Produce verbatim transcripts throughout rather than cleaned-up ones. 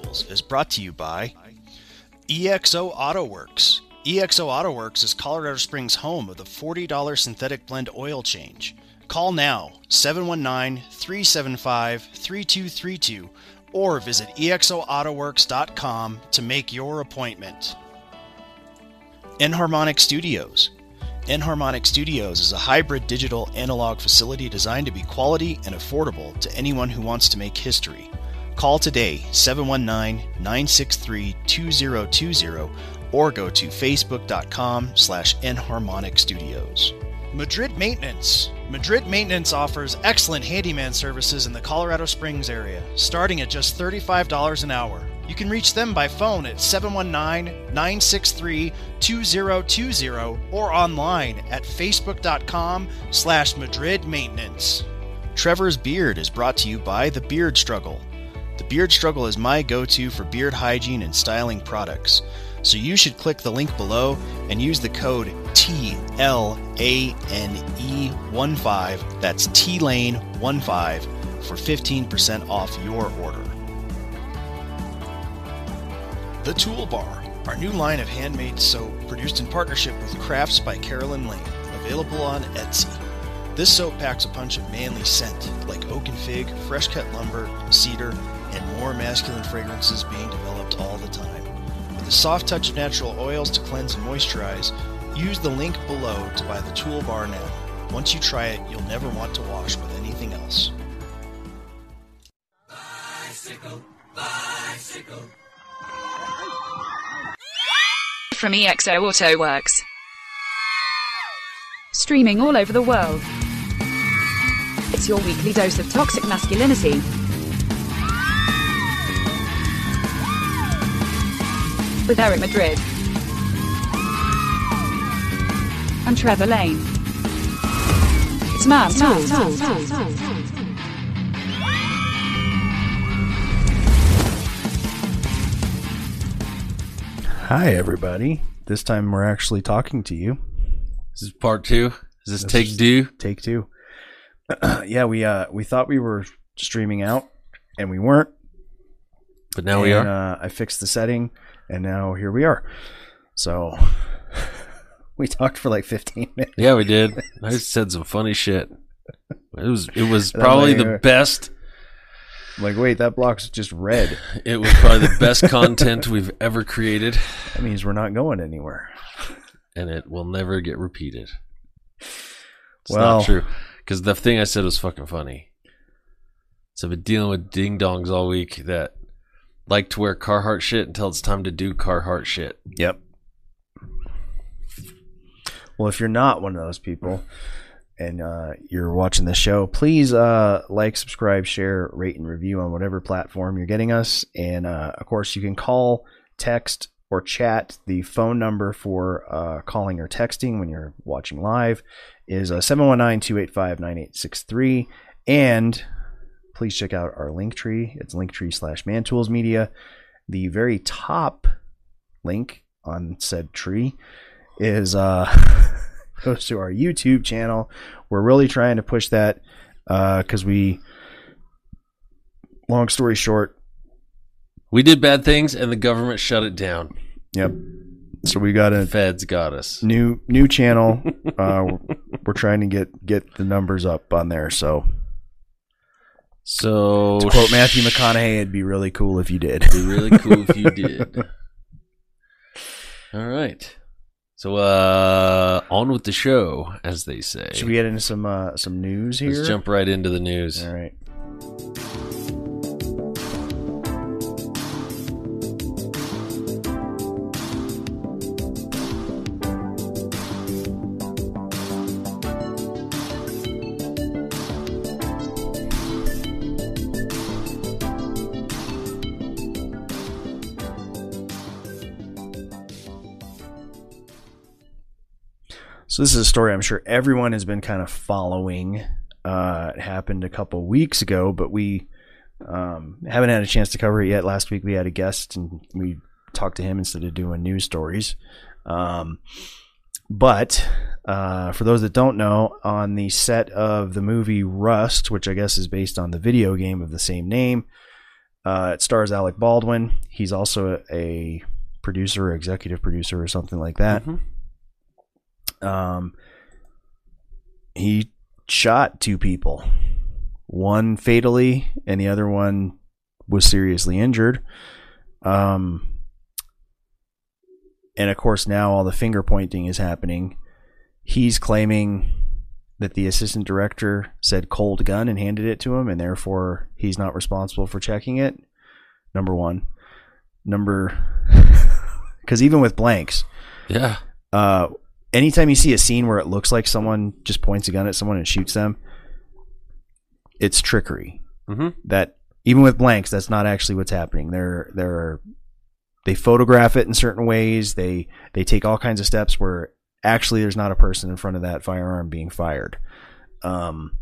Tools is brought to you by E X O Auto Works. E X O Auto Works is Colorado Springs' home of the forty dollars synthetic blend oil change. Call now, seven one nine, three seven five, three two three two, or visit E X O auto works dot com to make your appointment. Enharmonic Studios. Enharmonic Studios is a hybrid digital analog facility designed to be quality and affordable to anyone who wants to make history. Call today, seven one nine, nine six three, two zero two zero, or go to facebook.com slash Enharmonic Studios. Madrid Maintenance. Madrid Maintenance offers excellent handyman services in the Colorado Springs area, starting at just thirty-five dollars an hour. You can reach them by phone at seven one nine, nine six three, two zero two zero or online at facebook.com slash Madrid Maintenance. Trevor's Beard is brought to you by The Beard Struggle. The Beard Struggle is my go-to for beard hygiene and styling products. So you should click the link below and use the code T L A N E fifteen, that's T Lane fifteen, for fifteen percent off your order. The Toolbar, our new line of handmade soap produced in partnership with Crafts by Carolyn Lane, available on Etsy. This soap packs a punch of manly scent like oak and fig, fresh cut lumber, cedar, and more masculine fragrances being developed all the time. With a soft touch of natural oils to cleanse and moisturize, use the link below to buy the Toolbar now. Once you try it, you'll never want to wash with anything else. Bicycle, bicycle. From E X O Auto Works. Streaming all over the world. It's your weekly dose of toxic masculinity. With Eric Madrid and Trevor Lane. It's Man Tools. Hi, everybody. This time we're actually talking to you. This is part two. Is this, This take is two? Take two. yeah, we uh we thought we were streaming out, and we weren't. But now and, we are. Uh, I fixed the setting, and now here we are. So we talked for like fifteen minutes. Yeah, we did. I said some funny shit. It was it was probably the best. I'm like, wait, that block's just red. It was probably the best content we've ever created. That means we're not going anywhere. And it will never get repeated. It's well, not true. Because the thing I said was fucking funny. So I've been dealing with ding-dongs all week that like to wear Carhartt shit until it's time to do Carhartt shit. Yep. Well, if you're not one of those people and uh, you're watching the show, please uh, like, subscribe, share, rate, and review on whatever platform you're getting us. And, uh, of course, you can call, text, or chat. The phone number for uh, calling or texting when you're watching live is uh, seven one nine, two eight five, nine eight six three. And please check out our link tree. It's linktree slash mantools media. The very top link on said tree is uh, goes to our YouTube channel. We're really trying to push that because uh, we, long story short, we did bad things and the government shut it down. Yep. So we got a Feds got us. New new channel. uh, we're trying to get get the numbers up on there. So, so to quote Matthew McConaughey, it'd be really cool if you did. It'd be really cool if you did. All right. So uh, on with the show, as they say. Should we get into some uh, some news here? Let's jump right into the news. All right. So this is a story I'm sure everyone has been kind of following. Uh, it happened a couple weeks ago, but we um, haven't had a chance to cover it yet. Last week we had a guest and we talked to him instead of doing news stories. Um, but uh, for those that don't know, on the set of the movie Rust, which I guess is based on the video game of the same name, Uh, it stars Alec Baldwin. He's also a, a producer, executive producer, or something like that. Mm-hmm. Um, he shot two people, one fatally, and the other one was seriously injured. Um, and of course, now all the finger pointing is happening. He's claiming that the assistant director said cold gun and handed it to him, and therefore he's not responsible for checking it. Number one. Number, because even with blanks, Yeah. uh, anytime you see a scene where it looks like someone just points a gun at someone and shoots them, it's trickery. Mm-hmm. That even with blanks, that's not actually what's happening. They're they're they photograph it in certain ways. They they take all kinds of steps where actually there's not a person in front of that firearm being fired. Um,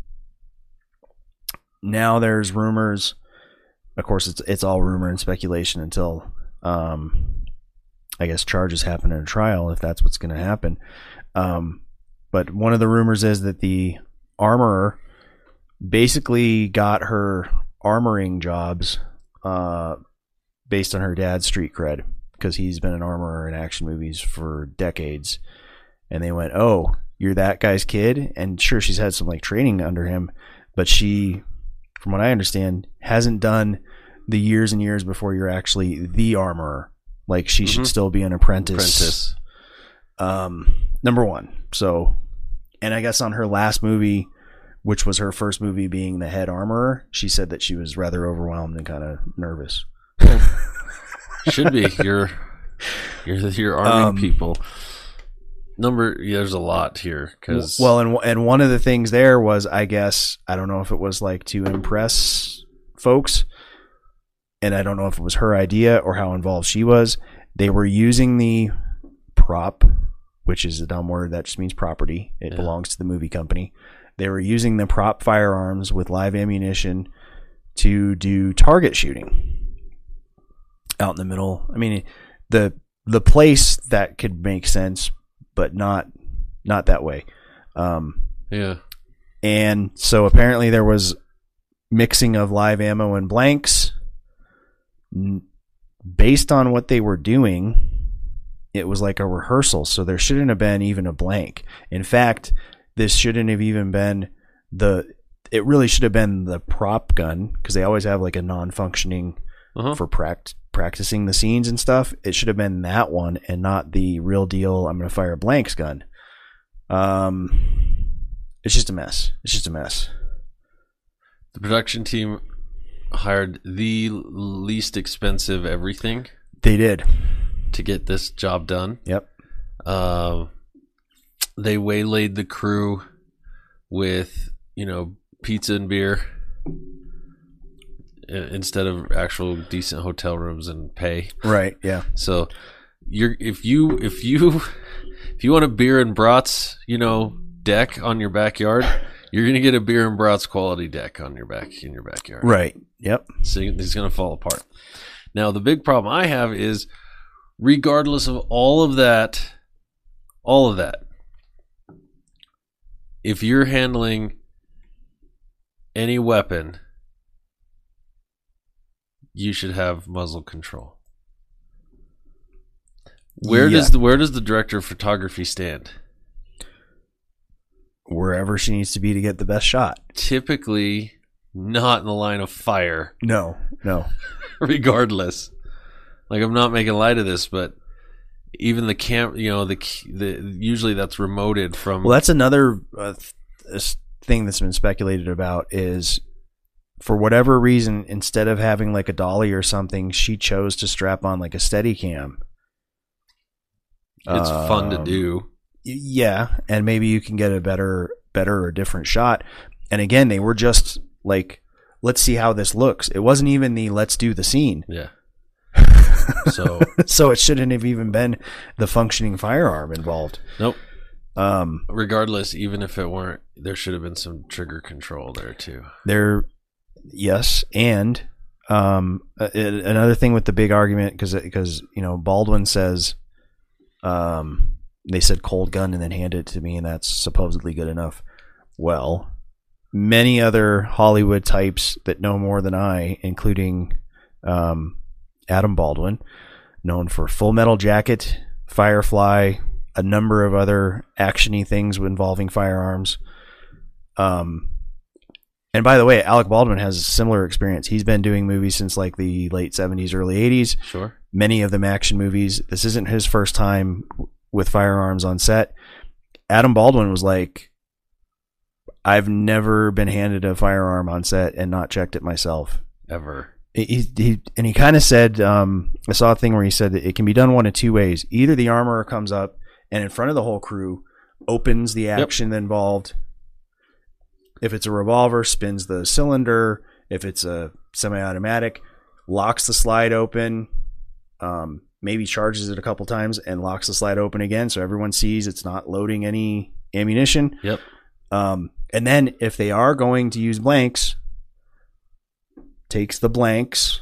now there's rumors. Of course, it's it's all rumor and speculation until um, I guess charges happen in a trial, if that's what's going to happen. Um, but one of the rumors is that the armorer basically got her armoring jobs uh, based on her dad's street cred, because he's been an armorer in action movies for decades. And they went, oh, you're that guy's kid? And sure, she's had some like training under him, but she, from what I understand, hasn't done the years and years before you're actually the armorer. Like, she mm-hmm. should still be an apprentice. Apprentice. Um, number one. So, and I guess on her last movie, which was her first movie being the head armorer, she said that she was rather overwhelmed and kind of nervous. Should be. You're you're you're arming Um, people. Number yeah, there's a lot here because Well, and and one of the things there was, I guess, I don't know if it was like to impress folks, and I don't know if it was her idea or how involved she was. They were using the prop, which is a dumb word that just means property. It Yeah. belongs to the movie company. They were using the prop firearms with live ammunition to do target shooting out in the middle. I mean, the the place that could make sense, but not not that way. Um, yeah, and so apparently there was mixing of live ammo and blanks. N- Based on what they were doing, it was like a rehearsal, so there shouldn't have been even a blank. In fact, this shouldn't have even been the it really should have been the prop gun, because they always have like a non-functioning uh-huh. for pract- practicing the scenes and stuff. It should have been that one and not the real deal I'm going to fire blanks gun. Um, it's just a mess. It's just a mess. The production team hired the least expensive everything They did. to get this job done. Yep. Uh, they waylaid the crew with, you know, pizza and beer instead of actual decent hotel rooms and pay. Right. Yeah. So you're if you if you if you want a beer and brats, you know, deck on your backyard, you're gonna get a beer and brats quality deck on your back in your backyard. Right. Yep. So it's gonna fall apart. Now the big problem I have is, regardless of all of that, all of that, if you're handling any weapon, you should have muzzle control. Where Yeah. does the where does the director of photography stand? Wherever she needs to be to get the best shot. Typically not in the line of fire, No. No. regardless. Like, I'm not making light of this, but even the cam, you know, the the usually that's remoted from. Well, that's another uh, th- this thing that's been speculated about is, for whatever reason, instead of having like a dolly or something, she chose to strap on like a Steadicam. It's fun to Um, do. Yeah, and maybe you can get a better, better or different shot. And again, they were just like, let's see how this looks. It wasn't even the let's do the scene. Yeah. So So it shouldn't have even been the functioning firearm involved. nope. Um, Regardless, even if it weren't, there should have been some trigger control there too. there, yes, and um, a- a- another thing with the big argument, because because you know Baldwin says, um, they said cold gun and then handed it to me, and that's supposedly good enough. Well, many other Hollywood types that know more than I, including um, Adam Baldwin, known for Full Metal Jacket, Firefly, a number of other actiony things involving firearms. Um, and by the way, Alec Baldwin has a similar experience. He's been doing movies since like the late seventies, early eighties. Sure. Many of them action movies. This isn't his first time with firearms on set. Adam Baldwin was like, I've never been handed a firearm on set and not checked it myself. Ever. He, he and he kind of said, um, I saw a thing where he said that it can be done one of two ways. Either the armorer comes up and in front of the whole crew opens the action yep. involved. If it's a revolver, spins the cylinder. If it's a semi-automatic, locks the slide open, um, maybe charges it a couple times and locks the slide open again so everyone sees it's not loading any ammunition. Yep. Um, and then if they are going to use blanks, takes the blanks,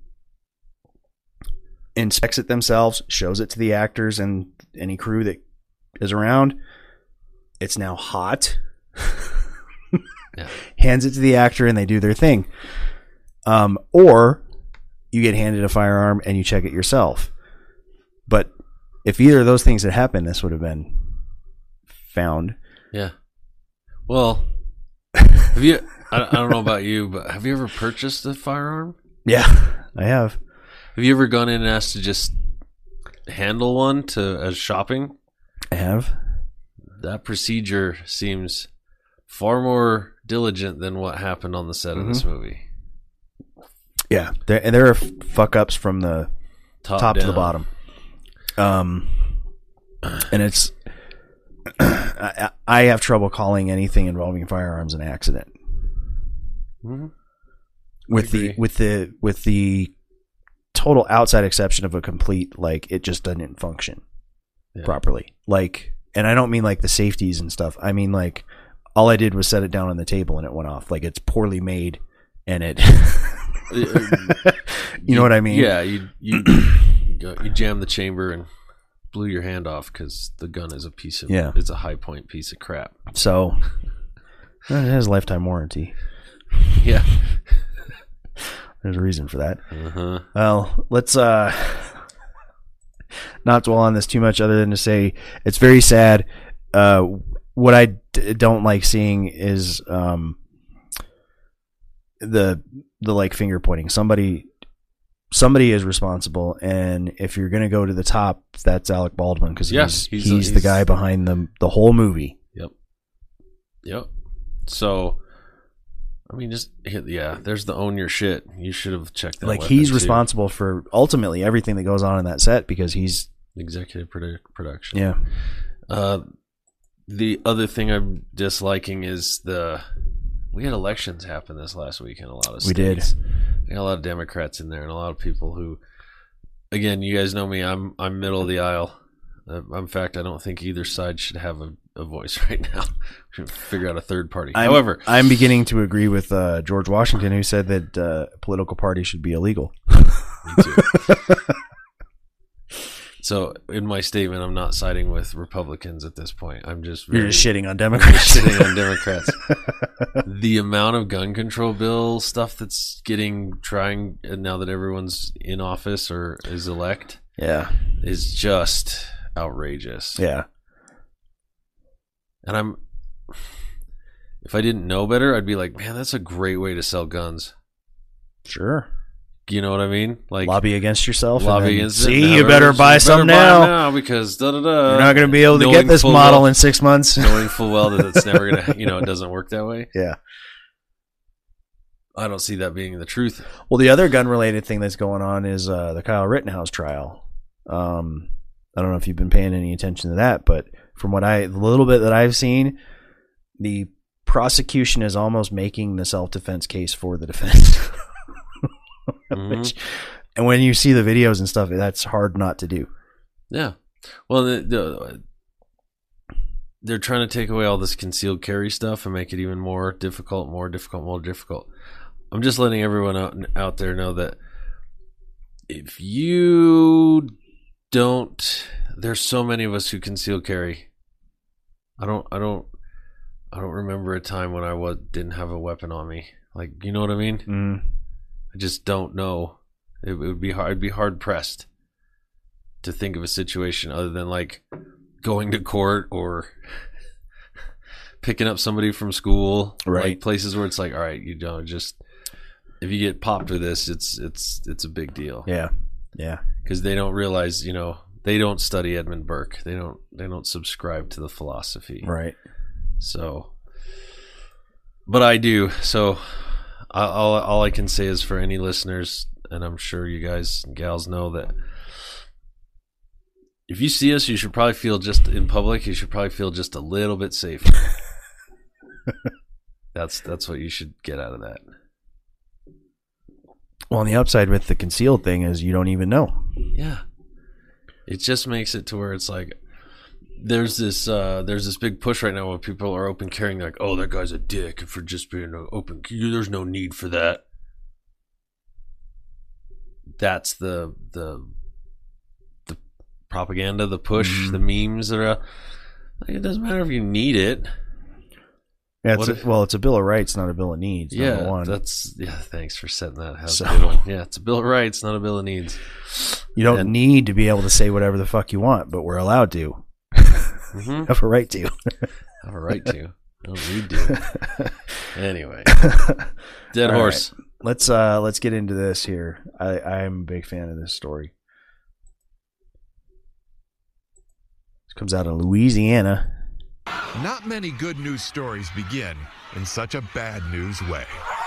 inspects it themselves, shows it to the actors and any crew that is around. It's now hot. Yeah. Hands it to the actor and they do their thing. Um, or you get handed a firearm and you check it yourself. But if either of those things had happened, this would have been found. Yeah. Well, have you, I, I don't know about you, but have you ever purchased a firearm? Yeah, I have. Have you ever gone in and asked to just handle one to as shopping? I have. That procedure seems far more diligent than what happened on the set mm-hmm. of this movie. Yeah, there, and there are fuck ups from the top, top to the bottom. Um, and it's I, I have trouble calling anything involving firearms an accident. Mm-hmm. With the with the with the total outside exception of a complete like it just doesn't function yeah. properly. Like, and I don't mean like the safeties and stuff. I mean like all I did was set it down on the table and it went off. Like it's poorly made and it. you, you know what I mean? Yeah, you you you jam the chamber and blew your hand off because the gun is a piece of yeah. it's a high point piece of crap. So it has a lifetime warranty. Yeah, there's a reason for that. Uh-huh. Well, let's uh not dwell on this too much, other than to say it's very sad. Uh, what I d- don't like seeing is um the the like finger pointing. Somebody somebody is responsible, and if you're gonna go to the top, that's Alec Baldwin because yeah, he's, he's, he's, he's the guy behind the the whole movie. Yep. Yep. So, I mean, just yeah. There's the own your shit. You should have checked that. Like he's too. responsible for ultimately everything that goes on in that set because he's executive produ- production. Yeah. Uh, the other thing I'm disliking is the. We had elections happen this last week in a lot of states. We did. We had a lot of Democrats in there and a lot of people who, again, you guys know me. I'm I'm middle of the aisle. Uh, in fact, I don't think either side should have a, a voice right now. We should figure out a third party. I'm, However, I'm beginning to agree with uh, George Washington, who said that uh, political parties should be illegal. Me too. So, in my statement, I'm not siding with Republicans at this point. I'm just very, you're just shitting on Democrats. shitting on Democrats. The amount of gun control bill stuff that's getting trying now that everyone's in office or is elect, yeah, is just outrageous. Yeah, and I'm if I didn't know better, I'd be like, man, that's a great way to sell guns. Sure. You know what I mean? Like lobby against yourself. Lobby against see, it. you better buy you some better now. Buy now because da da da. You're not going to be able to knowing get this model well, in six months. Knowing full well that it's never going to, you know, it doesn't work that way. Yeah. I don't see that being the truth. Well, the other gun-related thing that's going on is uh, the Kyle Rittenhouse trial. Um, I don't know if you've been paying any attention to that, but from what I, the little bit that I've seen, the prosecution is almost making the self-defense case for the defense. Mm-hmm. Which, and when you see the videos and stuff, that's hard not to do. Yeah. Well, the, the, they're trying to take away all this concealed carry stuff and make it even more difficult, more difficult, more difficult. I'm just letting everyone out, out there know that if you don't, there's so many of us who conceal carry. I don't, I don't, I don't remember a time when I was, didn't have a weapon on me. Like, you know what I mean? Mm. I just don't know. It, it would be hard. I'd be hard pressed to think of a situation other than like going to court or picking up somebody from school, right? Like places where it's like, all right, you know, just if you get popped with this, it's it's it's a big deal. Yeah, yeah, because they don't realize, you know, they don't study Edmund Burke. They don't they don't subscribe to the philosophy, right? So, but I do. So, all all I can say is for any listeners, and I'm sure you guys and gals know that. If you see us, you should probably feel just in public. You should probably feel just a little bit safer. that's that's what you should get out of that. Well, on the upside with the concealed thing is you don't even know. Yeah, it just makes it to where it's like there's this uh, there's this big push right now where people are open carrying, like, oh, that guy's a dick for just being open. There's no need for that. That's the the. propaganda, the push, mm-hmm. the memes that are like, it doesn't matter if you need it. Yeah, it's a, if, well, it's a bill of rights, not a bill of needs. Yeah, one. that's yeah. Thanks for setting that. So, a good one. Yeah, it's a bill of rights, not a bill of needs. You don't and, need to be able to say whatever the fuck you want, but we're allowed to. Mm-hmm. Have a right to. Have a right to. Don't need to. Anyway, dead All horse. Right. Let's uh, let's get into this here. I I'm a big fan of this story. Comes out of Louisiana. Not many good news stories begin in such a bad news way.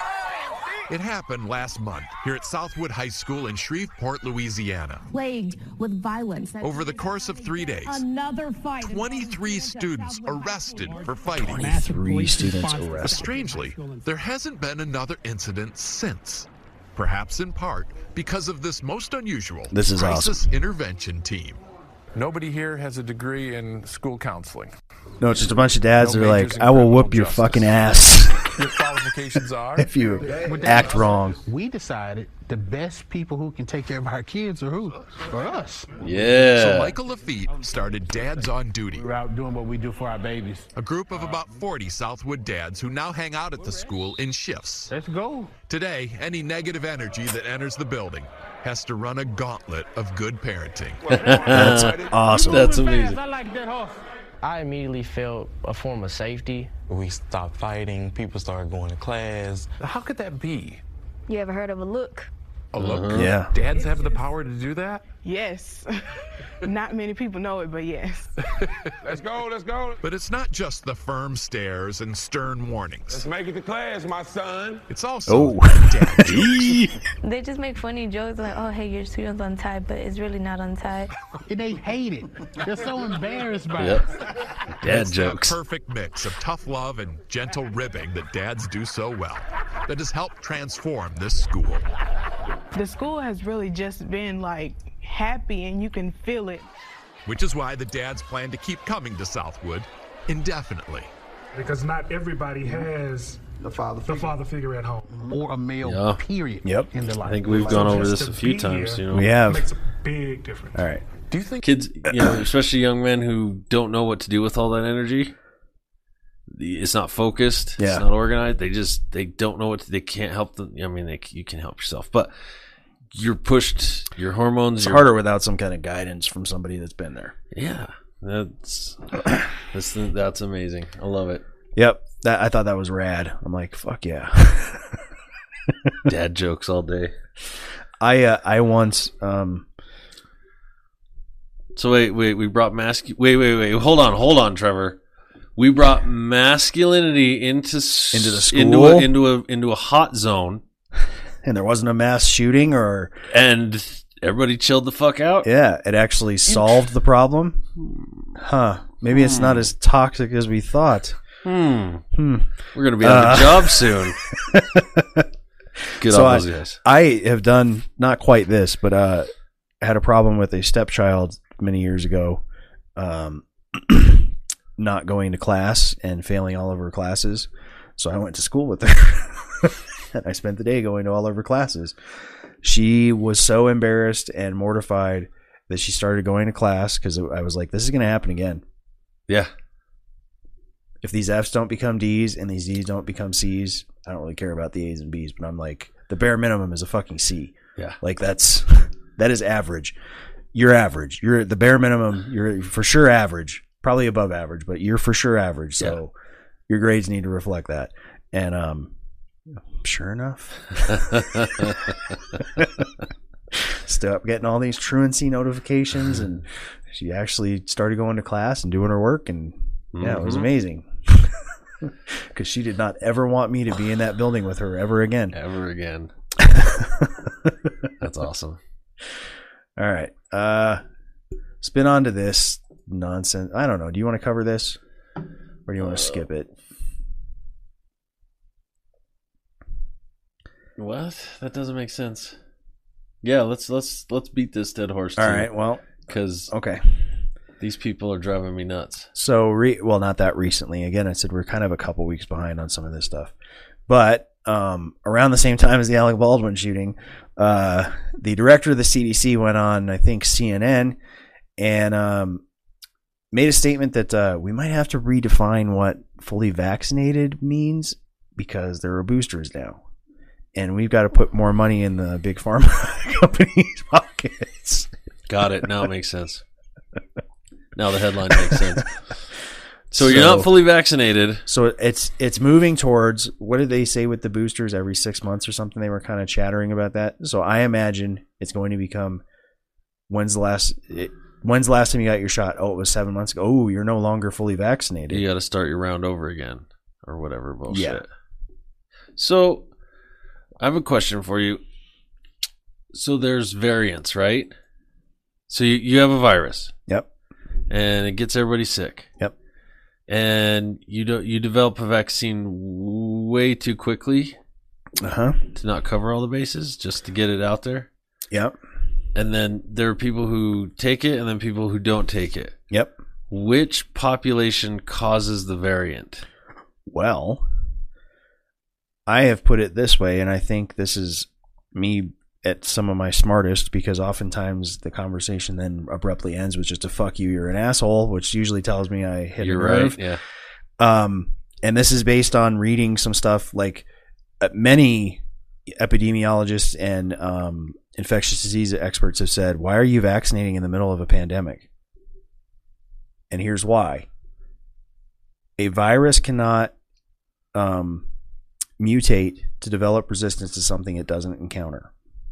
It happened last month here at Southwood High School in Shreveport, Louisiana. Plagued with violence. Over the course of three days, another fight. twenty-three students arrested for fighting. twenty-three students arrested. But strangely, there hasn't been another incident since. Perhaps in part because of this most unusual this is crisis awesome. intervention team. Nobody here has a degree in school counseling. No, it's just a bunch of dads no that are like, I will whoop your fucking ass. Your qualifications are? If you act wrong. We decided the best people who can take care of our kids are who? For us. Yeah. So Michael Lafitte started Dads on Duty. We're out doing what we do for our babies. A group of about forty Southwood dads who now hang out at the school in shifts. Let's go. Today, any negative energy that enters the building has to run a gauntlet of good parenting. That's awesome. That's amazing. I like that horse. I immediately felt a form of safety. We stopped fighting. People started going to class. How could that be? You ever heard of a look? A look? Uh-huh. Yeah. Dads have the power to do that? Yes. Not many people know it, but yes. Let's go, let's go. But it's not just the firm stares and stern warnings. Let's make it to class, my son. It's also oh. dad jokes. They just make funny jokes like, oh, hey, your student's untied, but it's really not untied. And they hate it. They're so embarrassed by yep. it. Dad it's jokes. That perfect mix of tough love and gentle ribbing that dads do so well that has helped transform this school. The school has really just been like happy, and you can feel it. Which is why the dads plan to keep coming to Southwood indefinitely. Because not everybody has the father the figure, father figure at home, or a male yeah. period. Yep. In their life. I think we've so gone over just this a to few be times. here You know, we have. Makes a big difference. All right. Do you think kids, you know, especially young men who don't know what to do with all that energy? It's not focused. Yeah. It's not organized. They just they don't know what to, they can't help them. I mean, they, you can help yourself, but you're pushed. Your hormones. It's your, harder without some kind of guidance from somebody that's been there. Yeah, that's that's that's amazing. I love it. Yep, that I thought that was rad. I'm like, fuck yeah. Dad jokes all day. I uh, I once. Um, so wait, wait. We brought mascu. Wait, wait, wait. Hold on, hold on, Trevor. We brought masculinity into into the school, into a, into a into a hot zone, and there wasn't a mass shooting, or and everybody chilled the fuck out. Yeah, it actually solved the problem. Huh? Maybe hmm. it's not as toxic as we thought. Hmm. Hmm. We're gonna be on uh, the job soon. Good so on I, those guys. I have done not quite this, but uh, I had a problem with a stepchild many years ago. Um. Not going to class and failing all of her classes. So I went to school with her. And I spent the day going to all of her classes. She was so embarrassed and mortified that she started going to class because I was like, this is going to happen again. Yeah. If these F's don't become D's and these D's don't become C's, I don't really care about the A's and B's, but I'm like, The bare minimum is a fucking C. Yeah. Like that's that is average. You're average. You're the bare minimum. You're for sure average. Probably above average, but you're for sure average. So yeah. Your grades need to reflect that. And um, sure enough, stop getting all these truancy notifications, and she actually started going to class and doing her work, and yeah, mm-hmm. It was amazing. Because she did not ever want me to be in that building with her ever again. Ever again. That's awesome. All right. Uh, spin on to this nonsense. I don't know. Do you want to cover this? Or do you want to uh, skip it? What? That doesn't make sense. Yeah, let's let's let's beat this dead horse. All too, right. Well, because okay. These people are driving me nuts. So, re- well, not that recently. Again, I said we're kind of a couple weeks behind on some of this stuff. But um, around the same time as the Alec Baldwin shooting, uh, the director of the C D C went on, I think, C N N and um, made a statement that uh, we might have to redefine what fully vaccinated means because there are boosters now. And we've got to put more money in the big pharma companies' pockets. Got it. Now it makes sense. Now the headline makes sense. So, so you're not fully vaccinated. So it's it's moving towards, what did they say with the boosters, every six months or something? They were kind of chattering about that. So I imagine it's going to become, when's the last it, when's the last time you got your shot? Oh, it was seven months ago. Oh, you're no longer fully vaccinated. You got to start your round over again or whatever bullshit. Yeah. So I have a question for you. So there's variants, right? So you, you have a virus. Yep. And it gets everybody sick. Yep. And you do, you develop a vaccine way too quickly uh-huh. to not cover all the bases, just to get it out there. Yep. And then there are people who take it and then people who don't take it. Yep. Which population causes the variant? Well, I have put it this way, and I think this is me at some of my smartest, because oftentimes the conversation then abruptly ends with just a fuck you, you're an asshole, which usually tells me I hit you're a nerve. Right, yeah. Um, and this is based on reading some stuff like uh, many epidemiologists and um, infectious disease experts have said, why are you vaccinating in the middle of a pandemic? And here's why. A virus cannot um, mutate to develop resistance to something it doesn't encounter.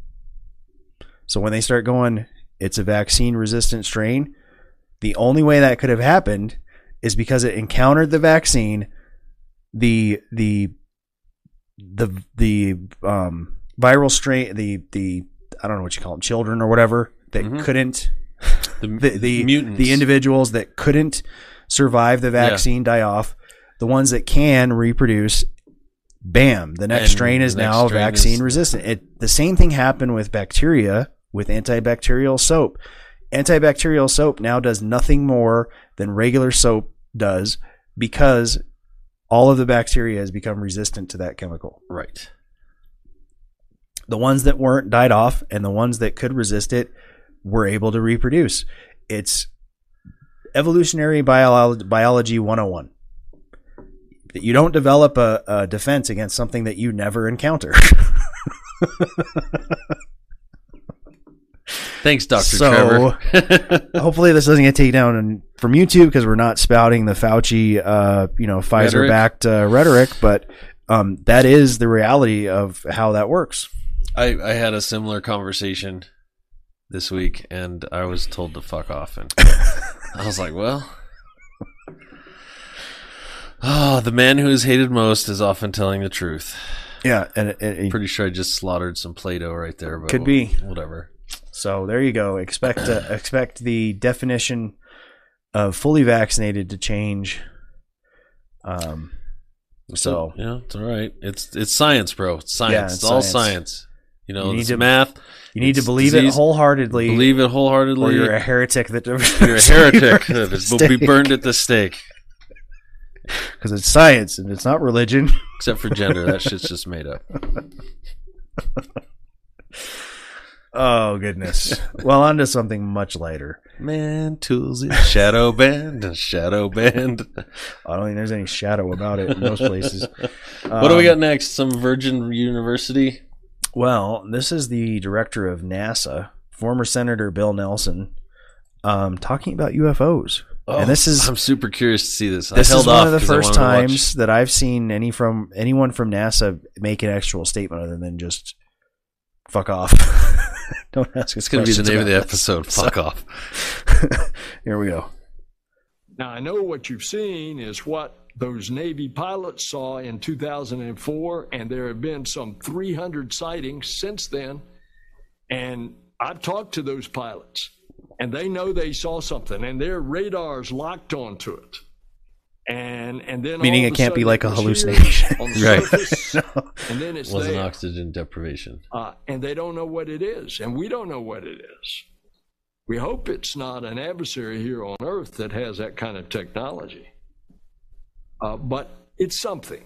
So when they start going, it's a vaccine-resistant strain, the only way that could have happened is because it encountered the vaccine, the the the the um, viral strain, the the I don't know what you call them, children or whatever that mm-hmm. couldn't the the the, mutants. the individuals that couldn't survive the vaccine yeah. die off. The ones that can reproduce. Bam, the next and strain is now strain vaccine is, resistant. It, the same thing happened with bacteria with antibacterial soap. Antibacterial soap now does nothing more than regular soap does because all of the bacteria has become resistant to that chemical. Right. The ones that weren't died off, and the ones that could resist it were able to reproduce. It's evolutionary bio- biology one oh one. You don't develop a, a defense against something that you never encounter. Thanks, Doctor So, Trevor. hopefully this doesn't get taken down from YouTube because we're not spouting the Fauci, uh, you know, Pfizer-backed uh, rhetoric, but um, that is the reality of how that works. I, I had a similar conversation this week, and I was told to fuck off, and I was like, well... Oh, the man who is hated most is often telling the truth. Yeah, and it, it, pretty sure I just slaughtered some Play-Doh right there. But could be whatever. So there you go. Expect uh, expect the definition of fully vaccinated to change. Um. So yeah, it's all right. It's it's science, bro. It's science. Yeah, it's, it's all science. science. You know, you need it's to, math. You need to believe disease, it wholeheartedly. Believe it wholeheartedly, or you're a heretic that you're a heretic that will be burned at the stake. Because it's science and it's not religion. Except for gender. That shit's just made up. Oh, goodness. Well, on to something much lighter. Man, tools is shadow band. Shadow band. I don't think there's any shadow about it in most places. What um, do we got next? Some Virgin University? Well, this is the director of NASA, former Senator Bill Nelson, um, talking about U F Os. Oh, and this is I'm super curious to see this. This I held is one off of the 'cause I first wanted to watch- times that I've seen any from anyone from NASA make an actual statement other than just fuck off. Don't ask us. It's going to be the questions name of the about this. episode. Fuck So- off. Here we go. Now, I know what you've seen is what those Navy pilots saw in two thousand four, and there have been some three hundred sightings since then. And I've talked to those pilots, and they know they saw something, and their radar's locked onto it. And and then Meaning all it of can't be sudden like a it was here hallucination. on the Right. surface, No. and then it's Wasn't there. oxygen deprivation. Uh, and they don't know what it is, and we don't know what it is. We hope it's not an adversary here on Earth that has that kind of technology. Uh, but it's something.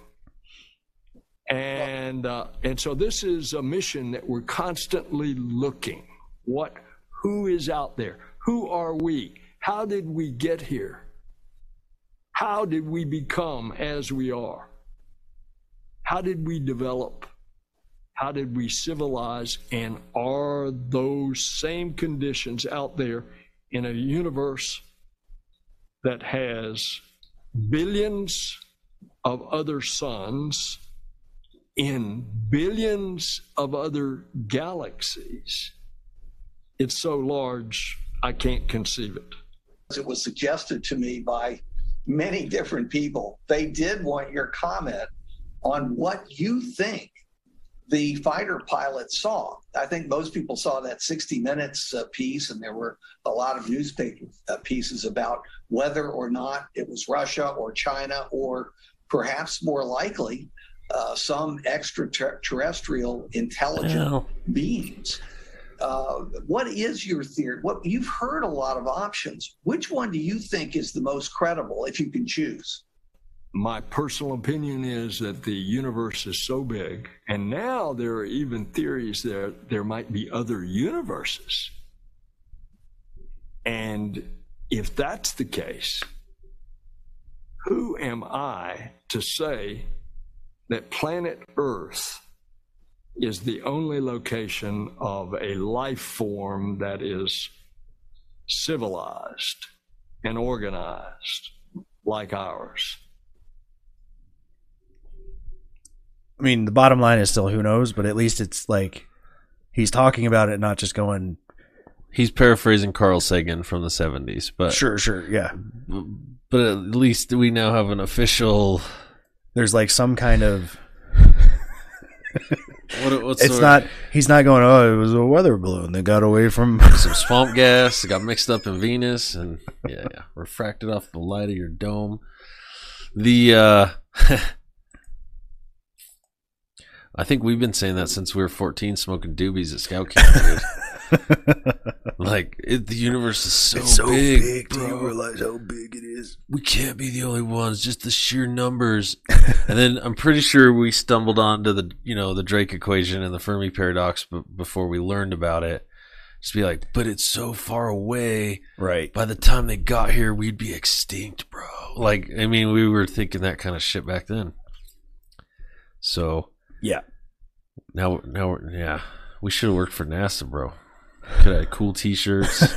And uh, and so this is a mission that we're constantly looking. What, who is out there? Who are we? How did we get here? How did we become as we are? How did we develop? How did we civilize? And are those same conditions out there in a universe that has billions of other suns in billions of other galaxies? It's so large, I can't conceive it. It was suggested to me by many different people. They did want your comment on what you think the fighter pilot saw. I think most people saw that sixty minutes uh, piece, and there were a lot of newspaper uh, pieces about whether or not it was Russia or China, or perhaps more likely uh, some extraterrestrial intelligent Well. beings. Uh, what is your theory? What you've heard a lot of options. Which one do you think is the most credible, if you can choose? My personal opinion is that the universe is so big, and now there are even theories that there might be other universes. And if that's the case, who am I to say that planet Earth is the only location of a life form that is civilized and organized like ours? I mean, the bottom line is still who knows, but at least it's like he's talking about it, not just going. He's paraphrasing Carl Sagan from the seventies, but Sure, sure, yeah. But at least we now have an official. There's like some kind of. What, what's It's the not. word? He's not going. Oh, it was a weather balloon that got away from. Some swamp gas that got mixed up in Venus, and yeah, yeah, refracted off the light of your dome. The uh, I think we've been saying that since we were fourteen, smoking doobies at Scout Camp, dude. Like it, the universe is so, It's so big, big, do bro. you realize how big it is? We can't be the only ones, just the sheer numbers. And then I'm pretty sure we stumbled onto the, you know, the Drake equation and the Fermi paradox b- before we learned about it. Just be like, but it's so far away. Right. By the time they got here, we'd be extinct, bro. Like, I mean, we were thinking that kind of shit back then. So yeah. Now, now, we're, yeah, we should have worked for NASA, bro. Could have had cool T-shirts,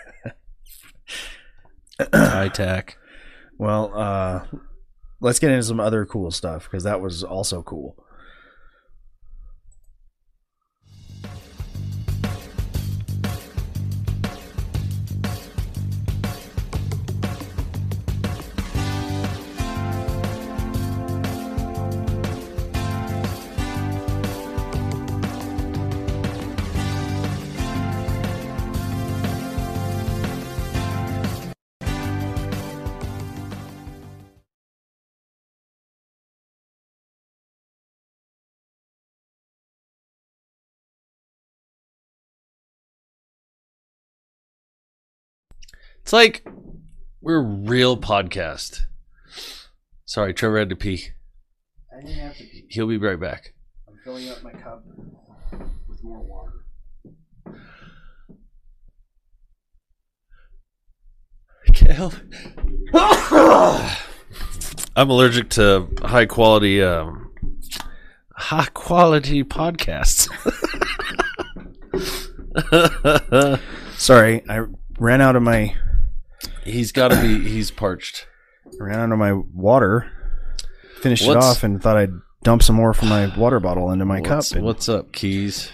tie tack. Well, uh, let's get into some other cool stuff because that was also cool. It's like we're a real podcast. Sorry, Trevor had to pee. I didn't have to pee. He'll be right back. I'm filling up my cup with more water. Can't help it. I'm allergic to high quality um, high quality podcasts. Sorry, I ran out of my. He's got to be. He's parched. Ran out of my water. Finished What's, it off and thought I'd dump some more from my water bottle into my what's, cup. And, what's up, Keys?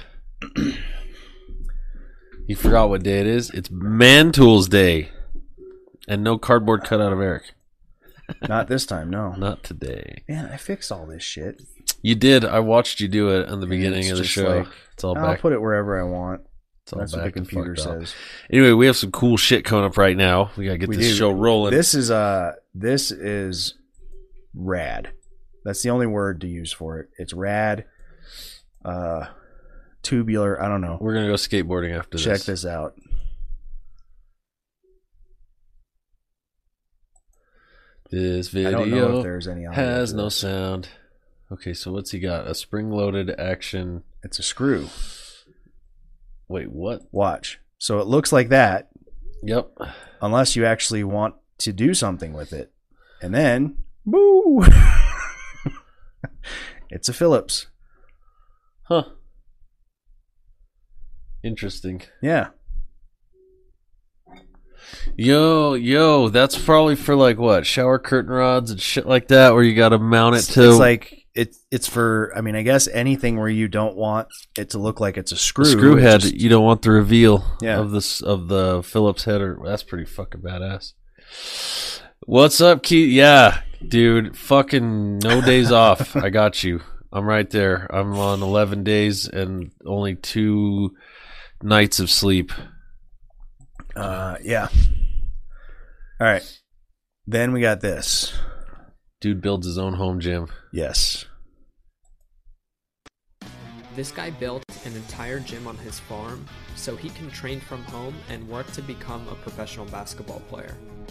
You forgot what day it is? It's Man Tools Day. And no cardboard cutout of Eric. Not this time, no. Not today. Man, I fixed all this shit. You did. I watched you do it in the beginning it's of the just show. Like, it's all I'll back. put it wherever I want. It's all That's back what the computer says. Anyway, we have some cool shit coming up right now. We gotta get We this do. show rolling. This is uh this is rad. That's the only word to use for it. It's rad. Uh, tubular. I don't know. We're gonna go skateboarding after Check this. this out. This I video don't know if there's any audio has to no this. sound. Okay, so what's he got? A spring-loaded action. It's a screw. Wait, what? Watch. So it looks like that. Yep. Unless you actually want to do something with it. And then, boo! It's a Phillips. Huh. Interesting. Yeah. Yo, yo, that's probably for like what? Shower curtain rods and shit like that where you got to mount it It's, to. it's like it's it's for I mean I guess anything where you don't want it to look like it's a screw. a screw it head. just- You don't want the reveal Yeah. of this of the Phillips header. That's pretty fucking badass. What's up, Keith? Yeah, dude. Fucking no days off. I got you. I'm right there. I'm on eleven days and only two nights of sleep. Uh, yeah. All right. Then we got this. Dude builds his own home gym. Yes. This guy built an entire gym on his farm so he can train from home and work to become a professional basketball player.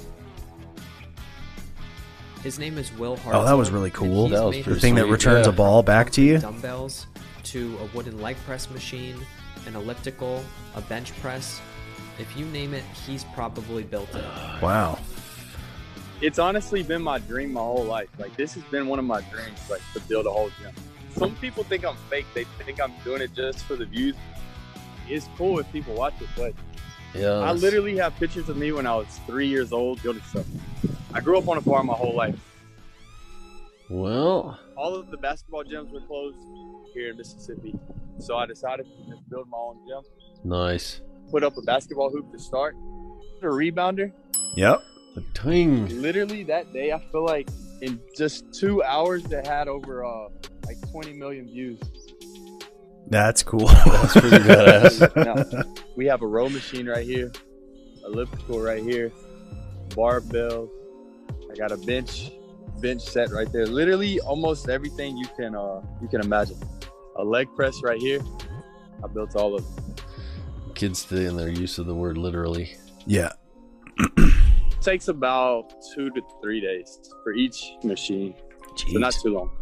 His name is Will Hartzell. Oh, that was really cool. and he's That was made the his thing that own returns a gym ball back to you. from Dumbbells to a wooden leg press machine, an elliptical, a bench press. If you name it, he's probably built it. Wow. It's honestly been my dream my whole life. Like, this has been one of my dreams, like, to build a whole gym. Some people think I'm fake. They think I'm doing it just for the views. It's cool if people watch it, but Yeah, I literally have pictures of me when I was three years old building stuff. I grew up on a farm my whole life. Well, All of the basketball gyms were closed here in Mississippi. So I decided to just build my own gym. nice. Put up a basketball hoop to start. A rebounder. Yep. A ting. Literally that day, I feel like in just two hours, they had over uh, like twenty million views. That's cool. That's pretty badass. Now, we have a row machine right here, elliptical right here, barbells. I got a bench, bench set right there. Literally almost everything you can uh, you can imagine. A leg press right here. I built all of it. Kids today in their use of the word literally. Yeah. It takes about two to three days for each machine. So not too long.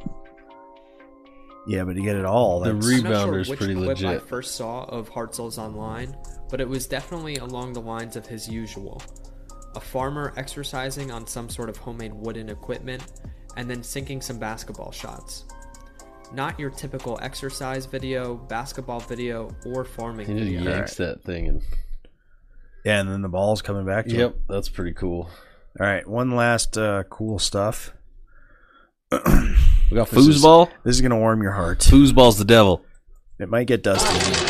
Yeah, but to get it all, The that's... re- I'm not sure Rebounder's which pretty clip I legit. first saw of Hartzell's online, but it was definitely along the lines of his usual. A farmer exercising on some sort of homemade wooden equipment, and then sinking some basketball shots. Not your typical exercise video, basketball video, or farming He just video. yanks that thing and. Yeah, and then the ball's coming back to Yep, him. that's pretty cool. All right, one last uh, cool stuff. We got This is- foosball. This is going to warm your heart. Foosball's the devil. It might get dusty.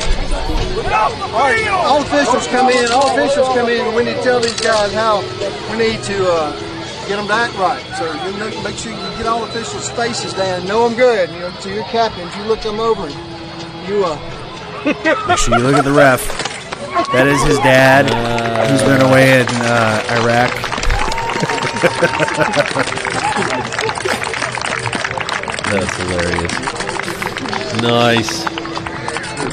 All right, all officials come in. All officials come in, and we need to tell these guys how we need to uh, get them to act right. So you know, make sure you get all officials' faces down, know them good. You know, to your captains, you look them over, and you uh. Make sure you look at the ref. That is his dad, Uh, who's been away in uh, Iraq. That's hilarious. Nice.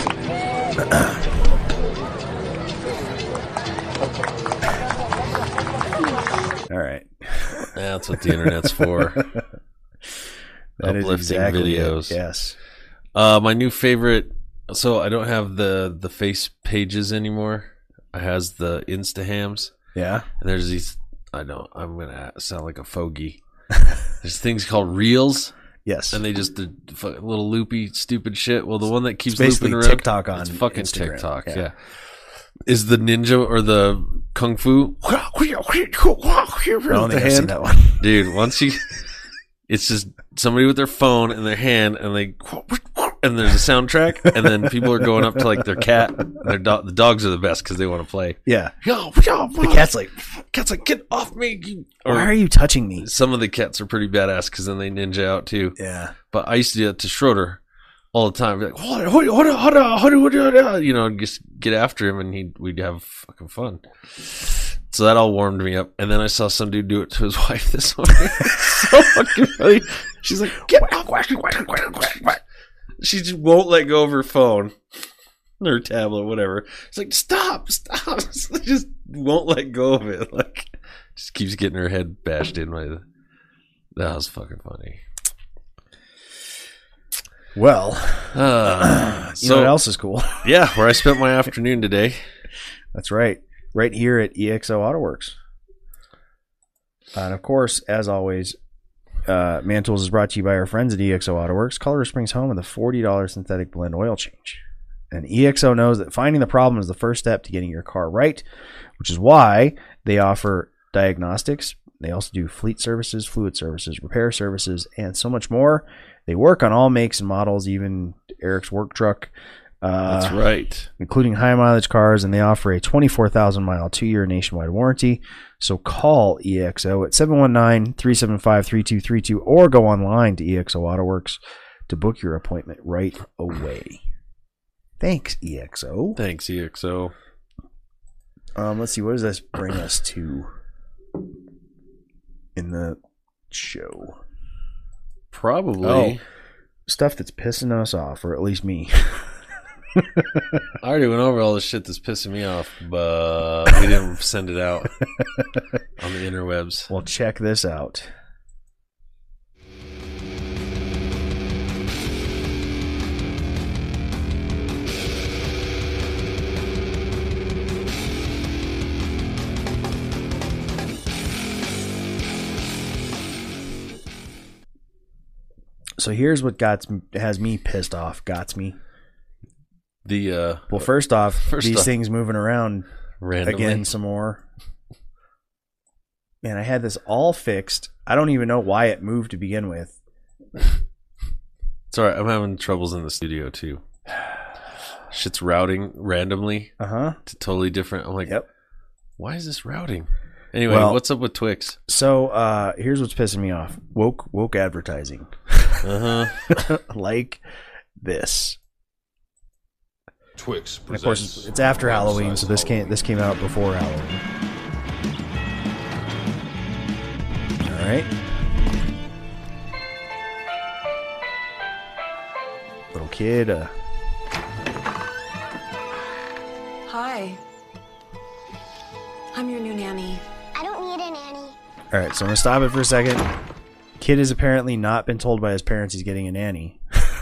All right. That's what the internet's for. That is Uplifting exactly it, videos. yes. Uh, my new favorite. So I don't have the the face pages anymore. I has the Instahams. Yeah. And there's these. I know I'm gonna sound like a fogey. There's things called reels. Yes. And they just did fucking little loopy, stupid shit. Well, the one that keeps It's basically looping around, TikTok on it's fucking Instagram. TikTok. Yeah. Yeah. Is the ninja or the kung fu? I with don't the think I've seen hand? that one. Dude, once you, it's just somebody with their phone in their hand, and they, and there's a soundtrack, and then people are going up to like their cat. And their dog, the dogs are the best because they want to play. Yeah. Yo, yo, The cat's like, cat's like, get off me! why are you touching me? Some of the cats are pretty badass because then they ninja out too. Yeah. But I used to do that to Schroeder all the time. Be like, what, what, what, what, what, what, what, you know, just get after him, and he we'd have fucking fun. So that all warmed me up. And then I saw some dude do it to his wife this morning. So fucking funny. She's like, get off. She just won't let go of her phone, or tablet, whatever. It's like, stop, stop. Just won't let go of it. Like, just keeps getting her head bashed in by the. That was fucking funny. Well, uh, you so know what else is cool? Yeah, where I spent my afternoon today. That's right. Right here at E X O AutoWorks. And of course, as always, uh, Man Tools is brought to you by our friends at E X O AutoWorks. Colorado Springs home with a forty dollars synthetic blend oil change. And E X O knows that finding the problem is the first step to getting your car right, which is why they offer diagnostics. They also do fleet services, fluid services, repair services, and so much more. They work on all makes and models, even Eric's work truck. Uh, That's right. Including high mileage cars, and they offer a twenty-four thousand mile, two year nationwide warranty. So call E X O at seven one nine, three seven five, three two three two or go online to E X O AutoWorks to book your appointment right away. Thanks, E X O. Thanks, E X O. Um, let's see, what does this bring us to in the show? Probably oh, stuff that's pissing us off, or at least me. I already went over all the shit that's pissing me off, but we didn't send it out on the interwebs. Well, check this out. So here's what got has me pissed off. Got me. The uh, well, first off, first these off, things moving around randomly. Again some more. Man, I had this all fixed. I don't even know why it moved to begin with. It's alright. I'm having troubles in the studio too. Shit's routing randomly. Uh huh. To totally different. I'm like, yep. Why is this routing? Anyway, well, what's up with Twix? So uh, here's what's pissing me off: woke woke advertising. Uh huh. Like this. Twix. And of course, it's after Halloween, so this came this came out before Halloween. All right. Little kid. Uh, Hi. I'm your new nanny. I don't need a nanny. All right, so I'm gonna stop it for a second. Kid has apparently not been told by his parents he's getting a nanny.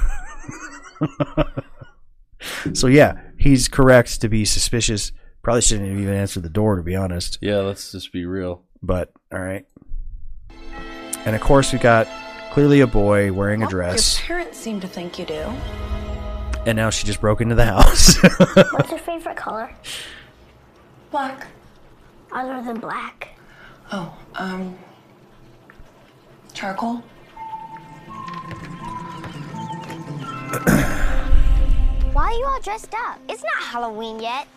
So yeah, he's correct to be suspicious. Probably shouldn't have even answered the door, to be honest. Yeah, let's just be real. But all right. And of course, we got clearly a boy wearing a dress. Your parents seem to think you do. And now she just broke into the house. What's your favorite color? Black. Other than black. Oh, um, charcoal. Why are you all dressed up? It's not Halloween yet.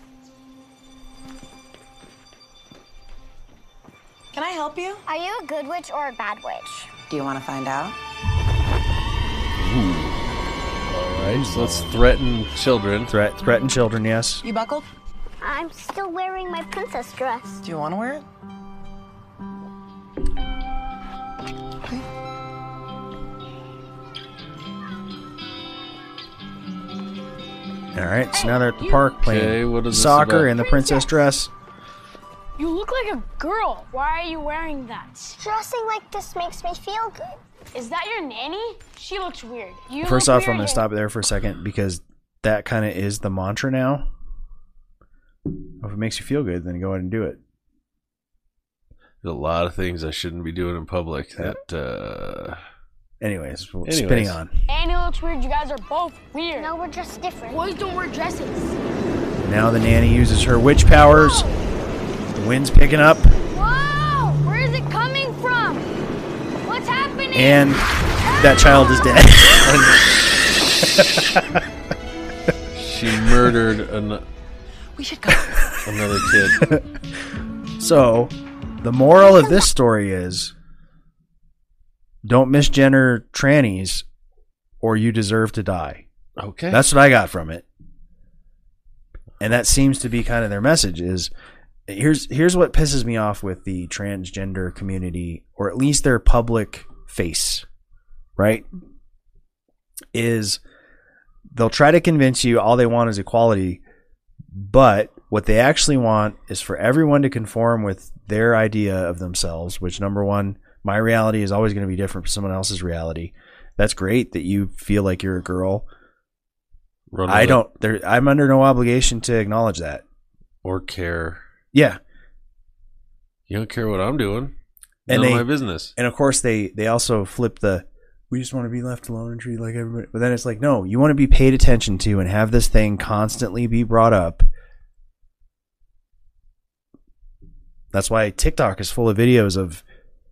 Can I help you? Are you a good witch or a bad witch? Do you want to find out? All right, so let's threaten children. Threat, threaten children, yes. You buckled? I'm still wearing my princess dress. Do you want to wear it? Okay. All right, so now they're at the park playing Okay, what is this soccer about? in the princess dress. You look like a girl. Why are you wearing that? Dressing like this makes me feel good. Is that your nanny? She looks weird. You First look off, I'm weird going to stop it there for a second because that kind of is the mantra now. If it makes you feel good, then go ahead and do it. There's a lot of things I shouldn't be doing in public that uh, Anyways, Anyways. spinning on. Annie looks weird. You guys are both weird. No, we're just different. Boys don't wear dresses. Now the nanny uses her witch powers. The wind's picking up. Whoa! Where is it coming from? What's happening? And that child is dead. She murdered an- we should go. another kid. So, the moral of this story is don't misgender trannies or you deserve to die. Okay. That's what I got from it. And that seems to be kind of their message is here's here's what pisses me off with the transgender community, or at least their public face, right? Is they'll try to convince you all they want is equality, but what they actually want is for everyone to conform with their idea of themselves, which, number one, my reality is always going to be different from someone else's reality. That's great that you feel like you're a girl. Run I with don't. There, I'm under no obligation to acknowledge that or care. Yeah, you don't care what I'm doing. And None they, of my business. And of course, they they also flip the. We just want to be left alone and treated like everybody. But then it's like, no, you want to be paid attention to and have this thing constantly be brought up. That's why TikTok is full of videos of,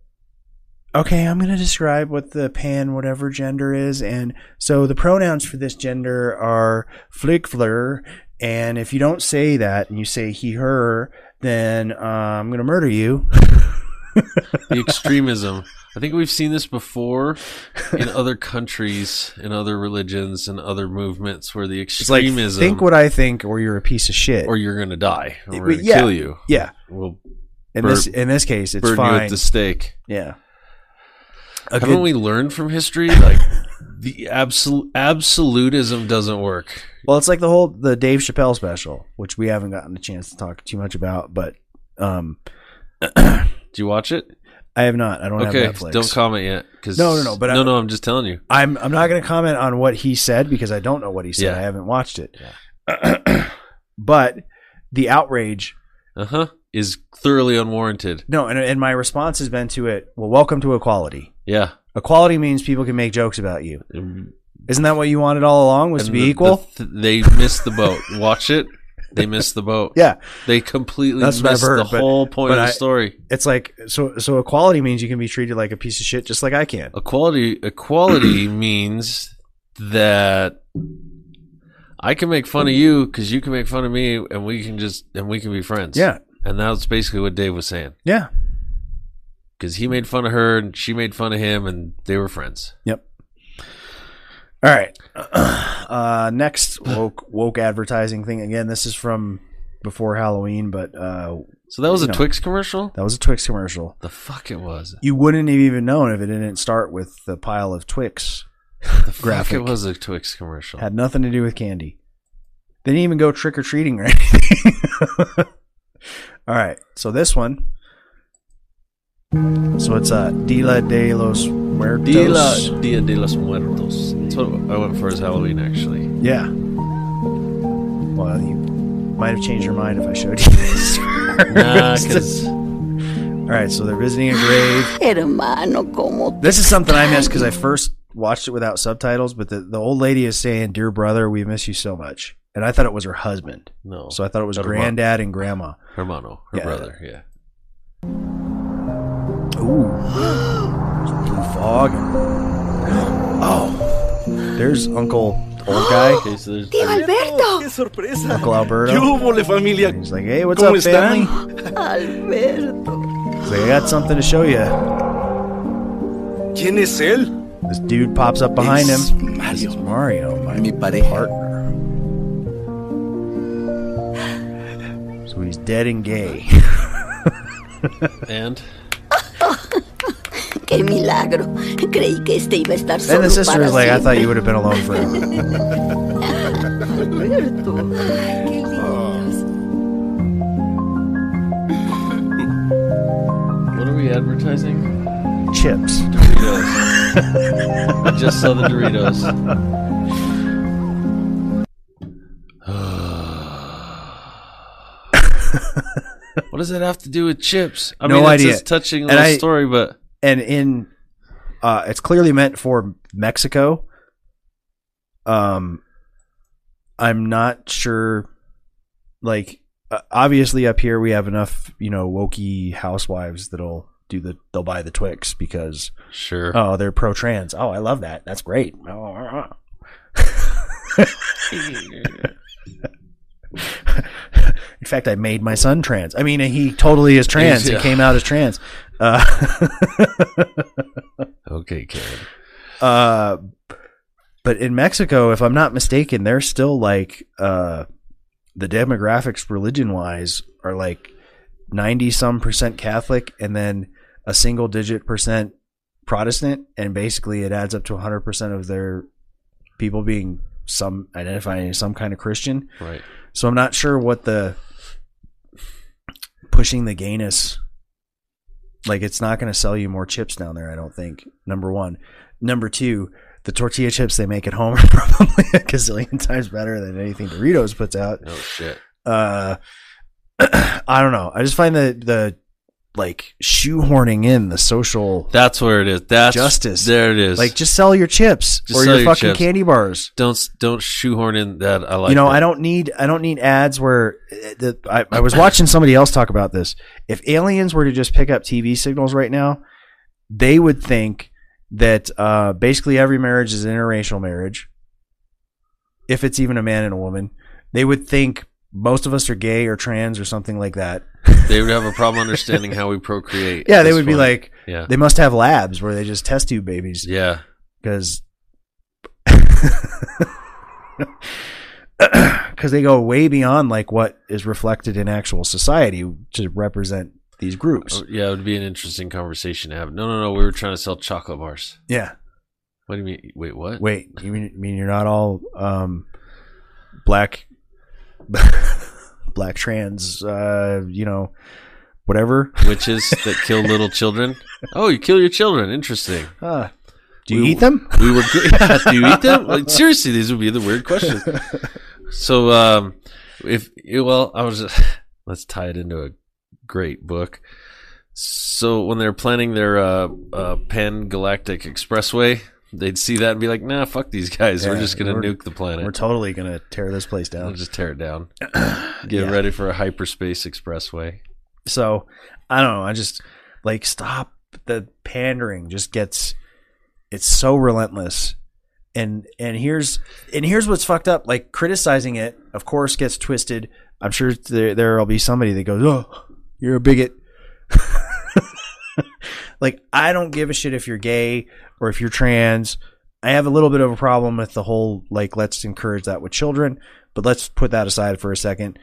okay, I'm going to describe what the pan whatever gender is. And so the pronouns for this gender are flick fleur. And if you don't say that and you say he, her, then uh, I'm going to murder you. The extremism. I think we've seen this before in other countries, in other religions, and other movements where the extremism. It's like, think what I think, or you're a piece of shit, or you're going to die, or It- we're going to yeah, kill you. Yeah. We'll in burn- this in this case, it's burn fine. you at the stake. Yeah. A Haven't good- we learned from history like the absolute absolutism doesn't work? Well, it's like the whole the Dave Chappelle special, which we haven't gotten a chance to talk too much about, but um, do you watch it? I have not. I don't okay, have Netflix. don't comment yet. Cause No, no, no. But no, I, no. I'm just telling you. I'm I'm not going to comment on what he said because I don't know what he said. Yeah. I haven't watched it. Yeah. But the outrage, uh huh, is thoroughly unwarranted. No, and and my response has been to it. Well, welcome to equality. Yeah, equality means people can make jokes about you. Isn't that what you wanted all along? Was And to be the- equal? the th- they missed the boat. Watch it. They missed the boat. Yeah. They completely That's what I've missed heard, the but- whole point but of the I- story. It's like so. So equality means you can be treated like a piece of shit, just like I can. Equality equality means that I can make fun of you because you can make fun of me, and we can just and we can be friends. Yeah. And that's basically what Dave was saying. Yeah. Because he made fun of her, and she made fun of him, and they were friends. Yep. All right. Uh, next woke woke advertising thing. Again, this is from before Halloween, but uh, So that was you a know, Twix commercial? That was a Twix commercial. The fuck it was. You wouldn't have even known if it didn't start with the pile of Twix. The fuck graphic. it was a Twix commercial. Had nothing to do with candy. They didn't even go trick or treating or anything. All right. So this one. So it's uh, Dia de los Muertos. Dia, Dia de los Muertos. That's what I went for as Halloween, actually. Yeah. Well, you might have changed your mind if I showed you this. Nah, because... All right, so they're visiting a grave. Hermano, como This is something I missed because I first watched it without subtitles, but the, the old lady is saying, "Dear brother, we miss you so much." And I thought it was her husband. No. So I thought it was Hermano. granddad and grandma. Hermano, her Yeah. brother, yeah. Ooh. Blue fog. Oh. There's Uncle Old Guy. Okay, so there's... Tío Alberto. ¡Qué sorpresa! Uncle Alberto. ¿Qué hubo, le familia? He's like, hey, what's ¿Cómo up, family? están? Alberto. He's like, I got something to show you. ¿Quién es él? This dude pops up behind Es him. Mario. It's Mario, my Mi pareja. partner. So he's dead and gay. And? Qué milagro. Creí que este iba a estar solo And the sister para was like, I thought siempre. you would have been alone forever. Alberto. Ay, qué lindos. What are we advertising? Chips. Doritos. I just saw the Doritos. What does that have to do with chips? I No mean, it's idea. just touching And little I- story, but And in uh, it's clearly meant for Mexico. Um, I'm not sure. Like, uh, obviously, up here we have enough, you know, wokey housewives that'll do the. They'll buy the Twix because sure. Oh, they're pro-trans. Oh, I love that. That's great. Oh. In fact, I made my son trans. I mean, he totally is trans. Yeah. He came out as trans. Uh, okay, Karen. Uh, but in Mexico, if I'm not mistaken, they're still like uh, the demographics religion-wise are like ninety some percent Catholic, and then a single digit percent Protestant, and basically it adds up to one hundred percent of their people being some identifying as some kind of Christian. Right. So I'm not sure what the pushing the gayness, like, it's not going to sell you more chips down there, I don't think. Number one. Number two, the tortilla chips they make at home are probably a gazillion times better than anything Doritos puts out. Oh shit. Uh, I don't know. I just find the the like shoehorning in the social. That's where it is. That's justice. There it is. Like, just sell your chips Just or sell your, your fucking chips. candy bars. Don't don't shoehorn in that. I like. You know, that. I don't need I don't need ads where the, I, I was watching somebody else talk about this. If aliens were to just pick up T V signals right now, they would think that uh, basically every marriage is an interracial marriage. If it's even a man and a woman, they would think most of us are gay or trans or something like that. They would have a problem understanding how we procreate. Yeah, at they this would be point. like, yeah. they must have labs where they just test tube babies. Yeah. Because because they go way beyond like what is reflected in actual society to represent these groups. Oh, yeah, it would be an interesting conversation to have. No, no, no. We were trying to sell chocolate bars. Yeah. What do you mean? Wait, what? Wait, you mean, mean you're not all um, black, black trans, uh, you know, whatever? Witches that kill little children? Oh, you kill your children. Interesting. Uh, do you we, eat them? We were. Yeah, do you eat them? Like, seriously, these would be the weird questions. So, um, if well, I was. Just, let's tie it into a great book. So when they're planning their uh, uh, Pan-Galactic Expressway, they'd see that and be like, "Nah, fuck these guys. Yeah, we're just gonna we're- nuke the planet. We're totally gonna tear this place down. We'll just tear it down. Get Yeah. ready for a hyperspace expressway." So I don't know. I just like stop the pandering. Just gets it's so relentless. And and here's and here's what's fucked up. Like, criticizing it, of course, gets twisted. I'm sure there there'll be somebody that goes, "Oh, you're a bigot." Like, I don't give a shit if you're gay or if you're trans. I have a little bit of a problem with the whole, like, let's encourage that with children, but let's put that aside for a second.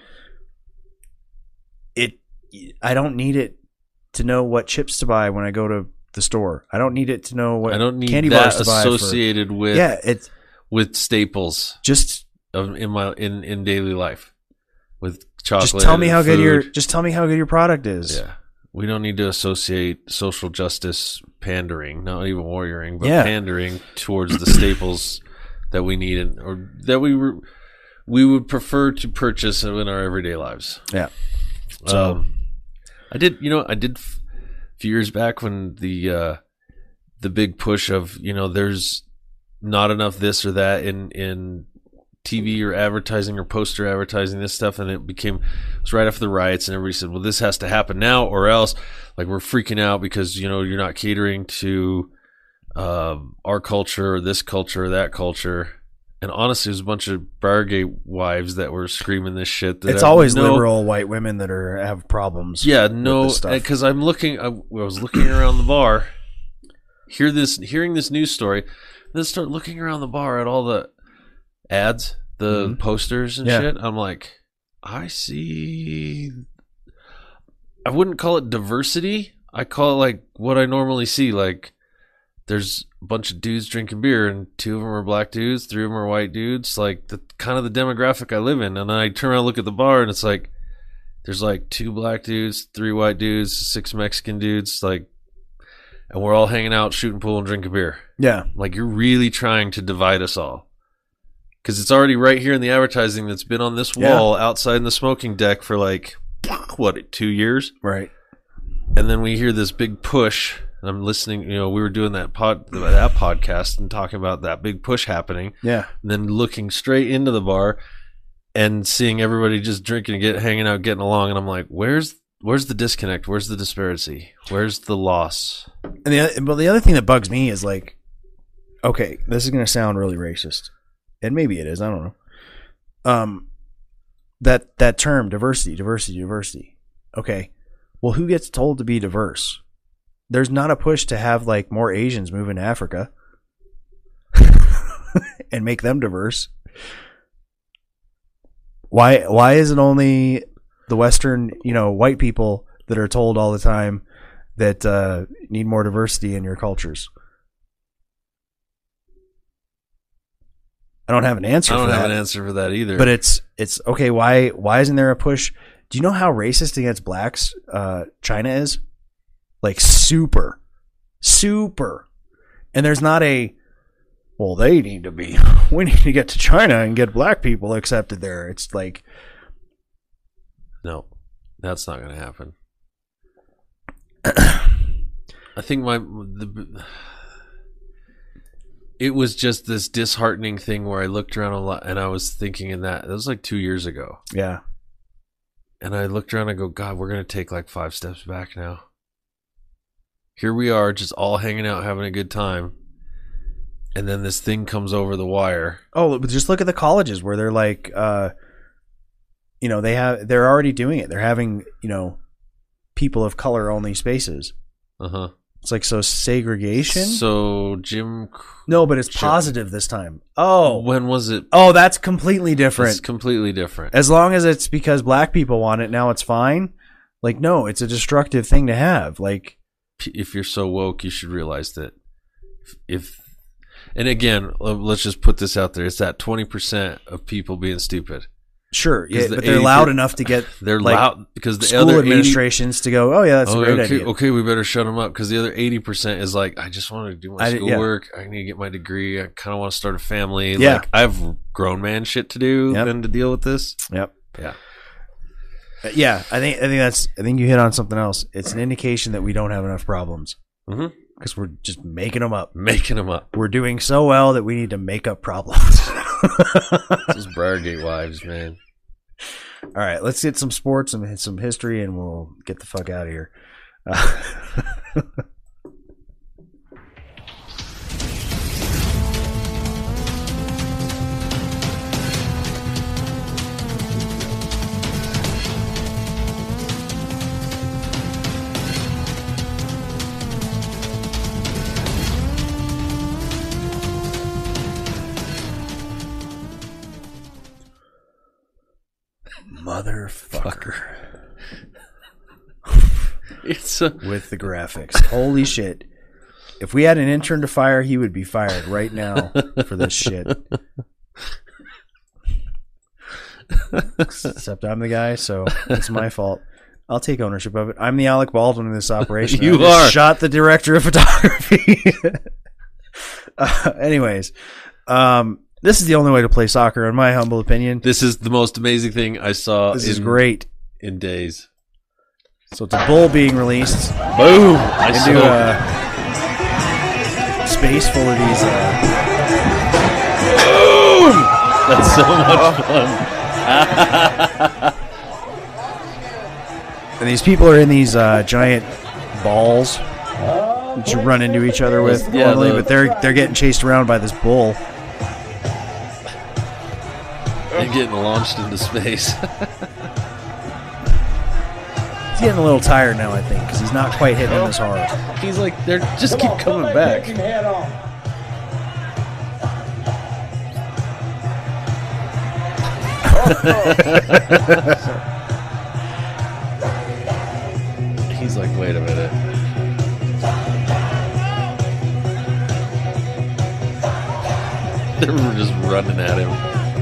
It, I don't need it to know what chips to buy when I go to the store. I don't need it to know what I don't need candy that bars to buy for- associated with yeah, it's with staples just of, in my in, in daily life with chocolate. just tell me how good food. your just tell me how good your product is. Yeah. We don't need to associate social justice pandering, not even warrioring, but Yeah. pandering towards the staples that we need and, or that we re- we would prefer to purchase in our everyday lives. Yeah. So um, I did, you know, I did f- a few years back when the uh, the big push of, you know, there's not enough this or that in in T V or advertising or poster advertising, this stuff, and it became it was right after the riots, and everybody said, well, this has to happen now or else, like, we're freaking out because, you know, you're not catering to um, our culture or this culture or that culture. And honestly, there's a bunch of Bargay wives that were screaming this shit. That it's have always no- liberal white women that are have problems. Yeah, with no, this stuff. because I'm looking. I, I was looking around the bar, hear this, hearing this news story, then start looking around the bar at all the ads, the Mhm. posters and Yeah. shit. I'm like, I see. I wouldn't call it diversity. I call it like what I normally see. Like, there's a bunch of dudes drinking beer, and two of them are black dudes, three of them are white dudes. Like, the kind of the demographic I live in. And then I turn around and look at the bar, and it's like, there's like two black dudes, three white dudes, six Mexican dudes, like, and we're all hanging out, shooting pool, and drinking beer. Yeah. Like, you're really trying to divide us all. Because it's already right here in the advertising that's been on this Yeah. wall outside in the smoking deck for like, what, two years? Right. And then we hear this big push and I'm listening. You know, we were doing that pod that podcast and talking about that big push happening. Yeah. And then looking straight into the bar and seeing everybody just drinking and get hanging out, getting along, and I'm like, where's where's the disconnect? Where's the disparity? Where's the loss? And the other, but the other thing that bugs me is like, okay, this is going to sound really racist, and maybe it is. I don't know. Um, that that term diversity, diversity, diversity. Okay, well, who gets told to be diverse? There's not a push to have like more Asians move into Africa and make them diverse. Why why is it only the Western, you know, white people that are told all the time that uh, need more diversity in your cultures? I don't have an answer I for don't that. have an answer for that either. But it's it's okay, why why isn't there a push? Do you know how racist against blacks uh, China is? Like super. Super. And there's not a well, they need to be. We need to get to China and get black people accepted there. It's like, no, that's not going to happen. I think my the, it was just this disheartening thing where I looked around a lot and I was thinking in that it was like two years ago. Yeah. And I looked around and I go, God, we're going to take like five steps back now. Here we are, just all hanging out, having a good time. And then this thing comes over the wire. Oh, but just look at the colleges where they're like, uh, you know, they have, they're already doing it. They're having, you know, people of color only spaces. Uh huh. It's like, so segregation. So Jim. No, but it's Jim, positive this time. Oh, when was it? Oh, that's completely different. It's completely different. As long as it's because black people want it, now it's fine. Like, no, it's a destructive thing to have. Like, if you're so woke, you should realize that if. And again, let's just put this out there. It's that twenty percent of people being stupid. Sure, yeah, the but they're loud enough to get they're like, loud because the school other administrations eighty, to go, oh yeah, that's oh, a great okay, idea. Okay, we better shut them up because the other eighty percent is like, I just want to do my I, schoolwork. Yeah. I need to get my degree. I kind of want to start a family. Yeah. Like I have grown man shit to do yep. than to deal with this. Yep. Yeah. Yeah, I think I think that's I think you hit on something else. It's an indication that we don't have enough problems. Mm-hmm. Because we're just making them up. Making them up. We're doing so well that we need to make up problems. This is Briargate Wives, man. All right, let's get some sports and some history, and we'll get the fuck out of here. Uh, Motherfucker. It's a- with the graphics. Holy shit. If we had an intern to fire, he would be fired right now for this shit. Except I'm the guy, so it's my fault. I'll take ownership of it. I'm the Alec Baldwin in this operation. You I just are. shot the director of photography. uh, anyways, um, this is the only way to play soccer, in my humble opinion. This is the most amazing thing I saw. This in, is great. In days. So it's a bull being released. Boom! I into saw. a space full of these. Uh, Boom! That's so much fun. And these people are in these uh, giant balls that you run into each other with Yeah, normally, the- but they're they're getting chased around by this bull. And getting launched into space. He's getting a little tired now, I think, because he's not quite hitting them as hard. He's like, they're just keep coming back. He's like, wait a minute. They were just running at him.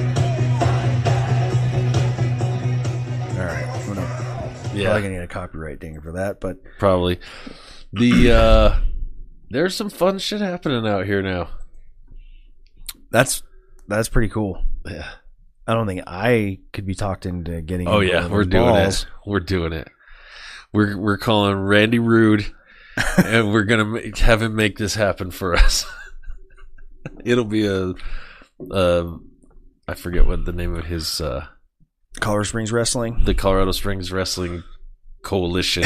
All right, I'm gonna, Yeah. probably gonna need a copyright dinger for that, but Probably. The uh there's some fun shit happening out here now. that's that's pretty cool. Yeah. I don't think I could be talked into getting. Oh into yeah, one of we're those doing balls. it. We're doing it. We're we're calling Randy Rude and we're gonna make, have him make this happen for us. It'll be a, uh, I forget what the name of his uh, Colorado Springs Wrestling, the Colorado Springs Wrestling Coalition.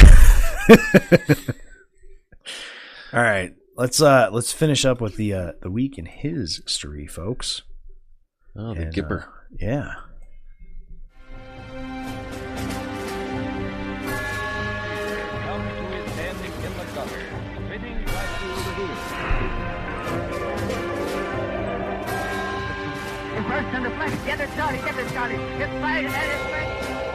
All right, let's uh let's finish up with the uh, the week in history, folks. Oh, the and, Gipper. Uh, yeah. First on the flank, get it started, get it started. Get fired at it, flank.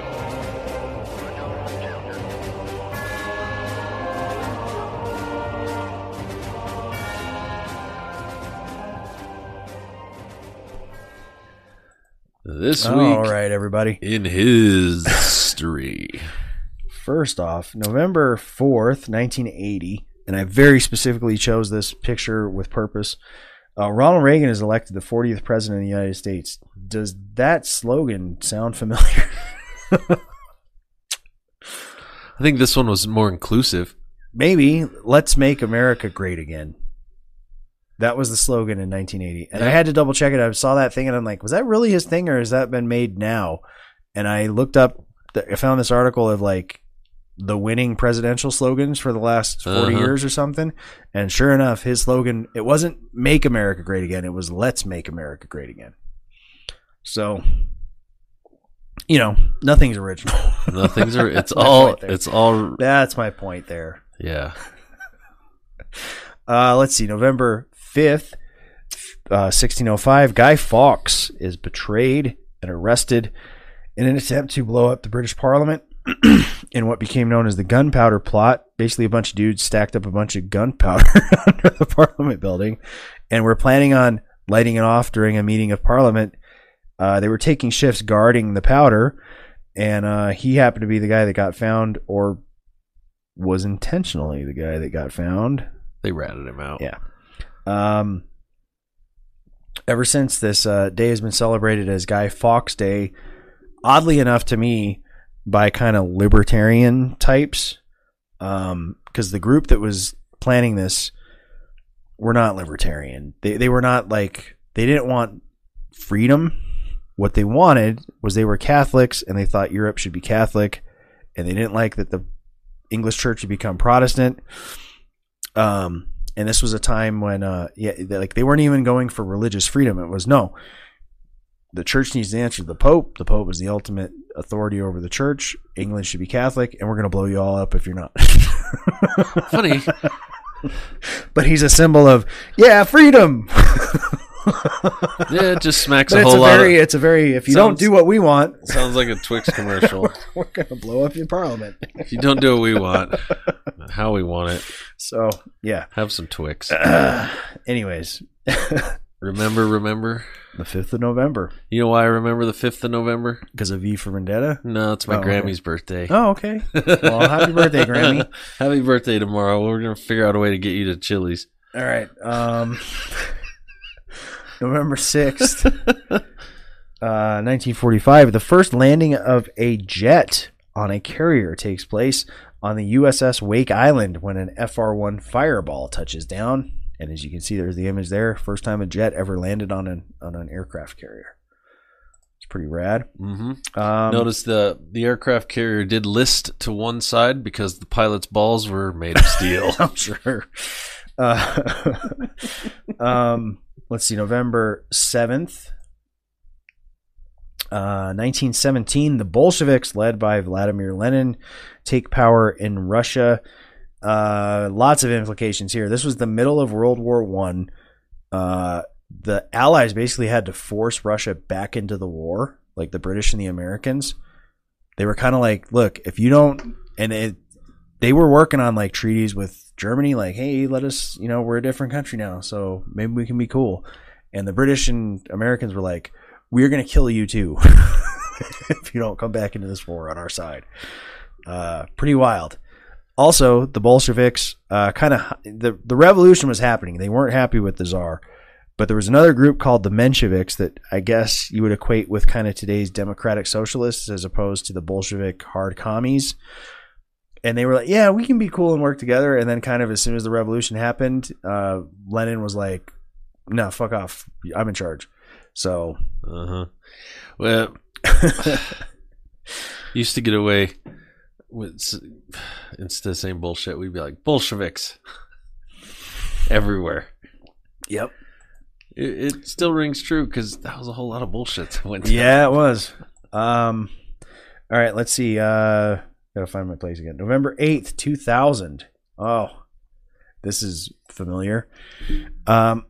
This week, all right, everybody, in history. First off, November fourth, nineteen eighty, and I very specifically chose this picture with purpose. Uh, Ronald Reagan is elected the fortieth president of the United States. Does that slogan sound familiar? I think this one was more inclusive. Maybe. Let's make America great again. That was the slogan in nineteen eighty. And yeah. I had to double check it. I saw that thing and I'm like, was that really his thing or has that been made now? And I looked up, I found this article of like the winning presidential slogans for the last forty uh-huh. years or something. And sure enough, his slogan, it wasn't make America great again. It was let's make America great again. So, you know, nothing's original. Nothing's original. It's all, it's all. That's my point there. Yeah. uh, let's see. November fifth, uh, sixteen oh five, Guy Fawkes is betrayed and arrested in an attempt to blow up the British Parliament in what became known as the Gunpowder Plot. Basically, a bunch of dudes stacked up a bunch of gunpowder under the Parliament building, and were planning on lighting it off during a meeting of Parliament. Uh, they were taking shifts guarding the powder, and uh, he happened to be the guy that got found, or was intentionally the guy that got found. They ratted him out. Yeah. Um. Ever since, this uh, day has been celebrated as Guy Fawkes Day, oddly enough to me, by kind of libertarian types, um, because the group that was planning this were not libertarian. They they were not like, they didn't want freedom. What they wanted was, they were Catholics and they thought Europe should be Catholic, and they didn't like that the English church had become Protestant. Um, and this was a time when, uh, yeah, they, like they weren't even going for religious freedom. It was, no, the church needs to answer to the Pope. The Pope is the ultimate authority over the church. England should be Catholic, and we're going to blow you all up if you're not. Funny. But he's a symbol of, yeah, freedom. Yeah, it just smacks but a it's whole a lot very, of, it's a very, if you sounds, don't do what we want. Sounds like a Twix commercial. we're we're going to blow up your Parliament. If you don't do what we want, how we want it. So, yeah. Have some Twix. Uh, anyways. Remember, remember? The fifth of November. You know why I remember the fifth of November? Because of V for Vendetta? No, it's my oh, Grammy's okay. birthday. Oh, okay. Well, happy birthday, Grammy. Happy birthday tomorrow. We're going to figure out a way to get you to Chili's. All right. Um, November sixth, uh, nineteen forty-five, the first landing of a jet on a carrier takes place on the U S S Wake Island when an F R one Fireball touches down. And as you can see, there's the image there. First time a jet ever landed on an on an aircraft carrier. It's pretty rad. Mm-hmm. Um, Notice the the aircraft carrier did list to one side because the pilot's balls were made of steel. I'm sure. Uh, um, let's see, November seventh, uh, nineteen seventeen, the Bolsheviks, led by Vladimir Lenin, take power in Russia. Uh, lots of implications here. This was the middle of World War One. Uh, the Allies basically had to force Russia back into the war, like the British and the Americans. They were kind of like, look, if you don't, and it, they were working on like treaties with Germany, like, hey, let us, you know, we're a different country now, so maybe we can be cool. And the British and Americans were like, we're going to kill you too if you don't come back into this war on our side. Uh, pretty wild. Also, the Bolsheviks, uh, kind of, the, the revolution was happening. They weren't happy with the Tsar. But there was another group called the Mensheviks that I guess you would equate with kind of today's democratic socialists as opposed to the Bolshevik hard commies. and they were like, yeah, we can be cool and work together. And then kind of as soon as the revolution happened, uh, Lenin was like, no, fuck off. I'm in charge. So, uh-huh. Well, used to get away with, instead of saying bullshit, we'd be like, Bolsheviks everywhere. Yep. It, it still rings true because that was a whole lot of bullshit that went down. Yeah, it was. Um, all right, let's see. Uh, gotta find my place again. November eighth, two thousand. Oh, this is familiar. Um,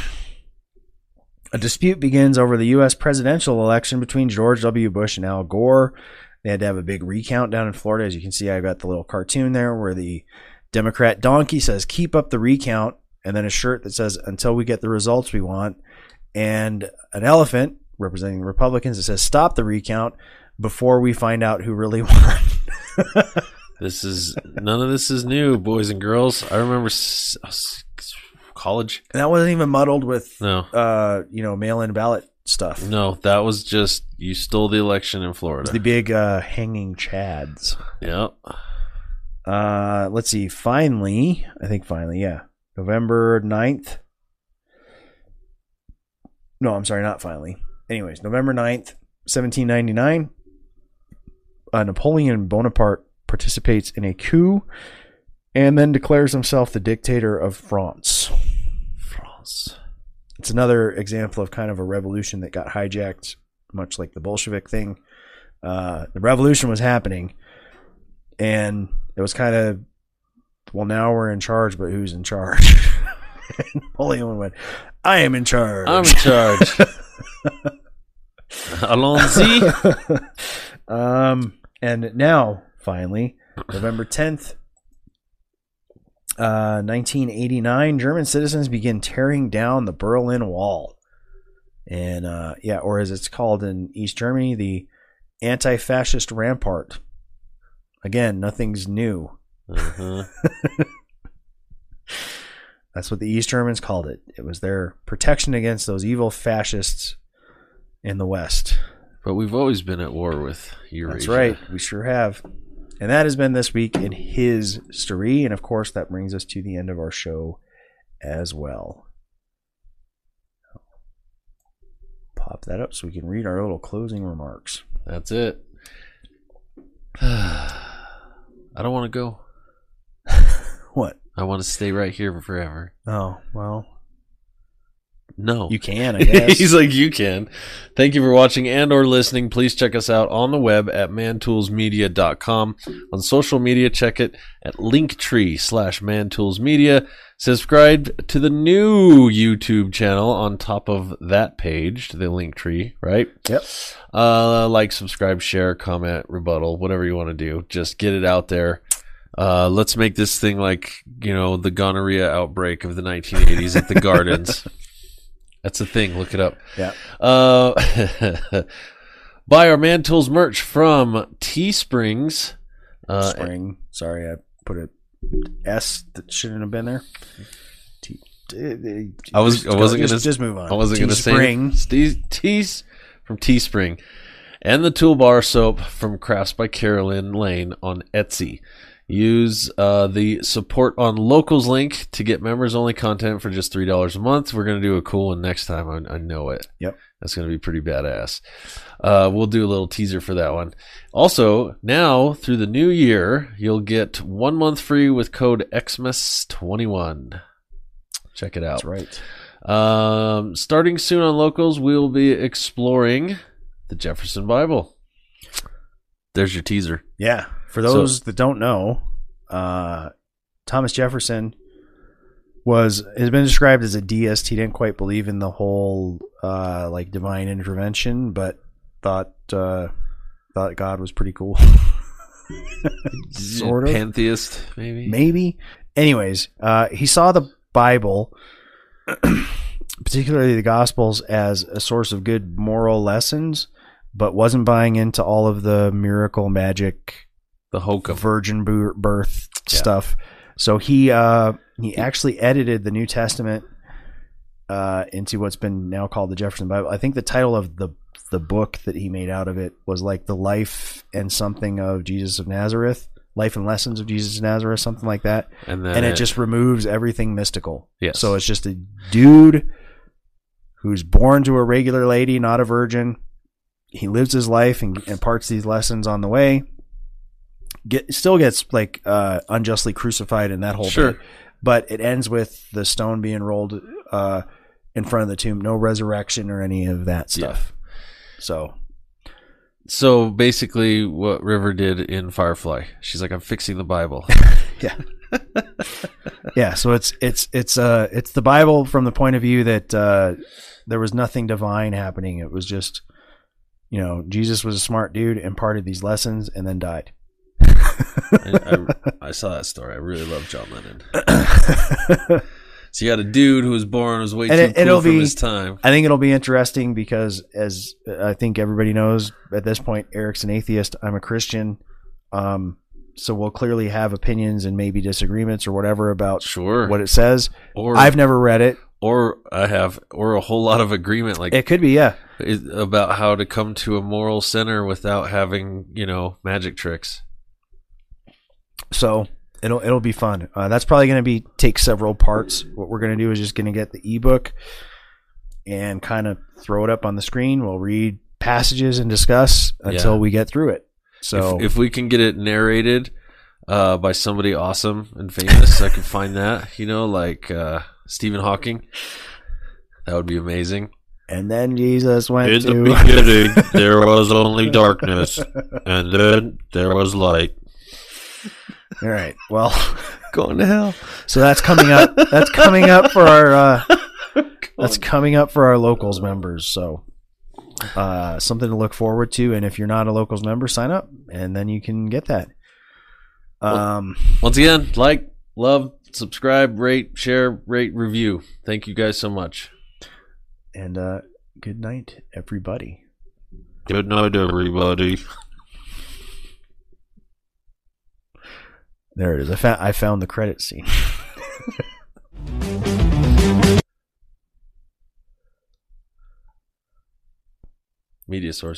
a dispute begins over the U S presidential election between George W. Bush and Al Gore. They had to have a big recount down in Florida. As you can see, I got the little cartoon there where the Democrat donkey says, keep up the recount, and then a shirt that says, until we get the results we want, and an elephant representing the Republicans that says, stop the recount before we find out who really won. This is, none of this is new, boys and girls. I remember s- s- college. And that wasn't even muddled with, no. uh, you know, mail-in ballot stuff. No, that was just, you stole the election in Florida. It was the big uh, hanging chads. Yep. Uh, let's see. Finally, I think finally, yeah. November ninth. No, I'm sorry, not finally. Anyways, November ninth, seventeen ninety-nine. Uh, Napoleon Bonaparte participates in a coup and then declares himself the dictator of France. France. It's another example of kind of a revolution that got hijacked, much like the Bolshevik thing. Uh, the revolution was happening, and it was kind of, well, now we're in charge, but who's in charge? Napoleon went, I am in charge. I'm in charge. Allons-y. um, and now, finally, November tenth, uh, nineteen eighty-nine, German citizens begin tearing down the Berlin Wall. And, uh, yeah, or as it's called in East Germany, the anti-fascist rampart. Again, nothing's new. Uh-huh. That's what the East Germans called it. It was their protection against those evil fascists in the West. But we've always been at war with Eurasia. That's right. We sure have. And that has been this week in his story. And of course, that brings us to the end of our show as well. Pop that up so we can read our little closing remarks. That's it. I don't want to go. What? I want to stay right here forever. Oh, well. No. You can, I guess. He's like, you can. Thank you for watching and or listening. Please check us out on the web at mantoolsmedia dot com. On social media, check it at linktree slash mantoolsmedia. Subscribe to the new YouTube channel on top of that page, the Linktree, right? Yep. Uh, like, subscribe, share, comment, rebuttal, whatever you want to do. Just get it out there. Uh, let's make this thing like, you know, the gonorrhea outbreak of the nineteen eighties at the Gardens. That's a thing. Look it up. Yeah. Uh, buy our Man Tools merch from Teesprings. Uh, Spring. Sorry, I put a S that shouldn't have been there. T- I was. I wasn't just, gonna. Just move on. I wasn't gonna say Teespring. Tees, tees from Teespring, and the Toolbar soap from Crafts by Carolyn Lane on Etsy. Use uh, the support on locals link to get members only content for just three dollars a month. We're gonna do a cool one next time. I, I know it. Yep, that's gonna be pretty badass. Uh, we'll do a little teaser for that one. Also, now through the new year, you'll get one month free with code Xmas twenty-one. Check it out. That's right. Um, starting soon on locals, we'll be exploring the Jefferson Bible. There's your teaser. Yeah. For those So- that don't know, uh, Thomas Jefferson was has been described as a deist. He didn't quite believe in the whole uh, like divine intervention, but thought uh, thought God was pretty cool. Sort of pantheist, maybe. Maybe. Anyways, uh, he saw the Bible, particularly the Gospels, as a source of good moral lessons, but wasn't buying into all of the miracle magic, the hokum, virgin birth Yeah. stuff. So he uh, he actually edited the New Testament uh, into what's been now called the Jefferson Bible. I think the title of the the book that he made out of it was like the life and something of Jesus of Nazareth, Life and Lessons of Jesus of Nazareth, something like that. And, then and it, it just removes everything mystical. Yes. So it's just a dude who's born to a regular lady, not a virgin. He lives his life and imparts these lessons on the way. Get still gets like uh, unjustly crucified in that whole Sure. bit. But it ends with the stone being rolled uh, in front of the tomb. No resurrection or any of that stuff. Yeah. So, so basically, what River did in Firefly, she's like, "I'm fixing the Bible." yeah, yeah. So it's it's it's uh it's the Bible from the point of view that uh, there was nothing divine happening. It was just, you know, Jesus was a smart dude, imparted these lessons, and then died. I, I, I saw that story. I really love John Lennon. So you got a dude who was born was way and too it, cool it'll from be, his time. I think it'll be interesting because, as I think everybody knows at this point, Eric's an atheist. I'm a Christian. Um, so we'll clearly have opinions and maybe disagreements or whatever about sure. what it says. Or I've never read it. Or I have, or a whole lot of agreement. Like it could be, yeah, about how to come to a moral center without having, you know, magic tricks. So it'll it'll be fun. Uh, that's probably going to be take several parts. What we're going to do is just going to get the ebook and kind of throw it up on the screen. We'll read passages and discuss until yeah. we get through it. So if, if we can get it narrated uh, by somebody awesome and famous, I can find that. You know, like uh, Stephen Hawking. That would be amazing. And then Jesus went in to... the beginning there was only darkness, and then there was light. All right. Well, going to hell. So that's coming up. That's coming up for our. Uh, that's coming up for our locals members. So uh, something to look forward to. And if you're not a locals member, sign up, and then you can get that. Um. Once again, like, love, subscribe, rate, share, rate, review. Thank you guys so much. And uh, good night, everybody. Good night, everybody. There it is. I found I found the credit scene. Media source.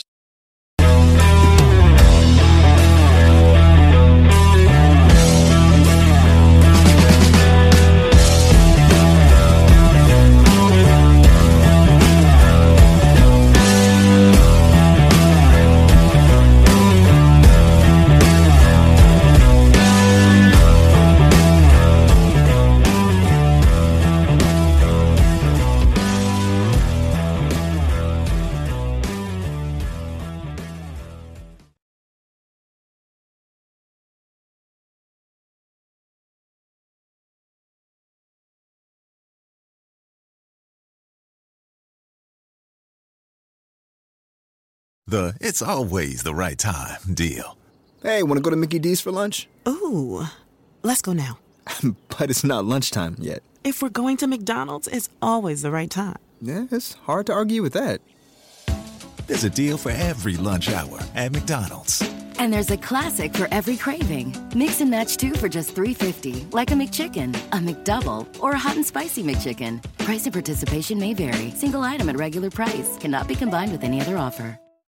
The it's always the right time deal. Hey, want to go to Mickey D's for lunch? Ooh, let's go now. But it's not lunchtime yet. If we're going to McDonald's, it's always the right time. Yeah, it's hard to argue with that. There's a deal for every lunch hour at McDonald's. And there's a classic for every craving. Mix and match two for just three fifty, like a McChicken, a McDouble, or a hot and spicy McChicken. Price and participation may vary. Single item at regular price. Cannot be combined with any other offer.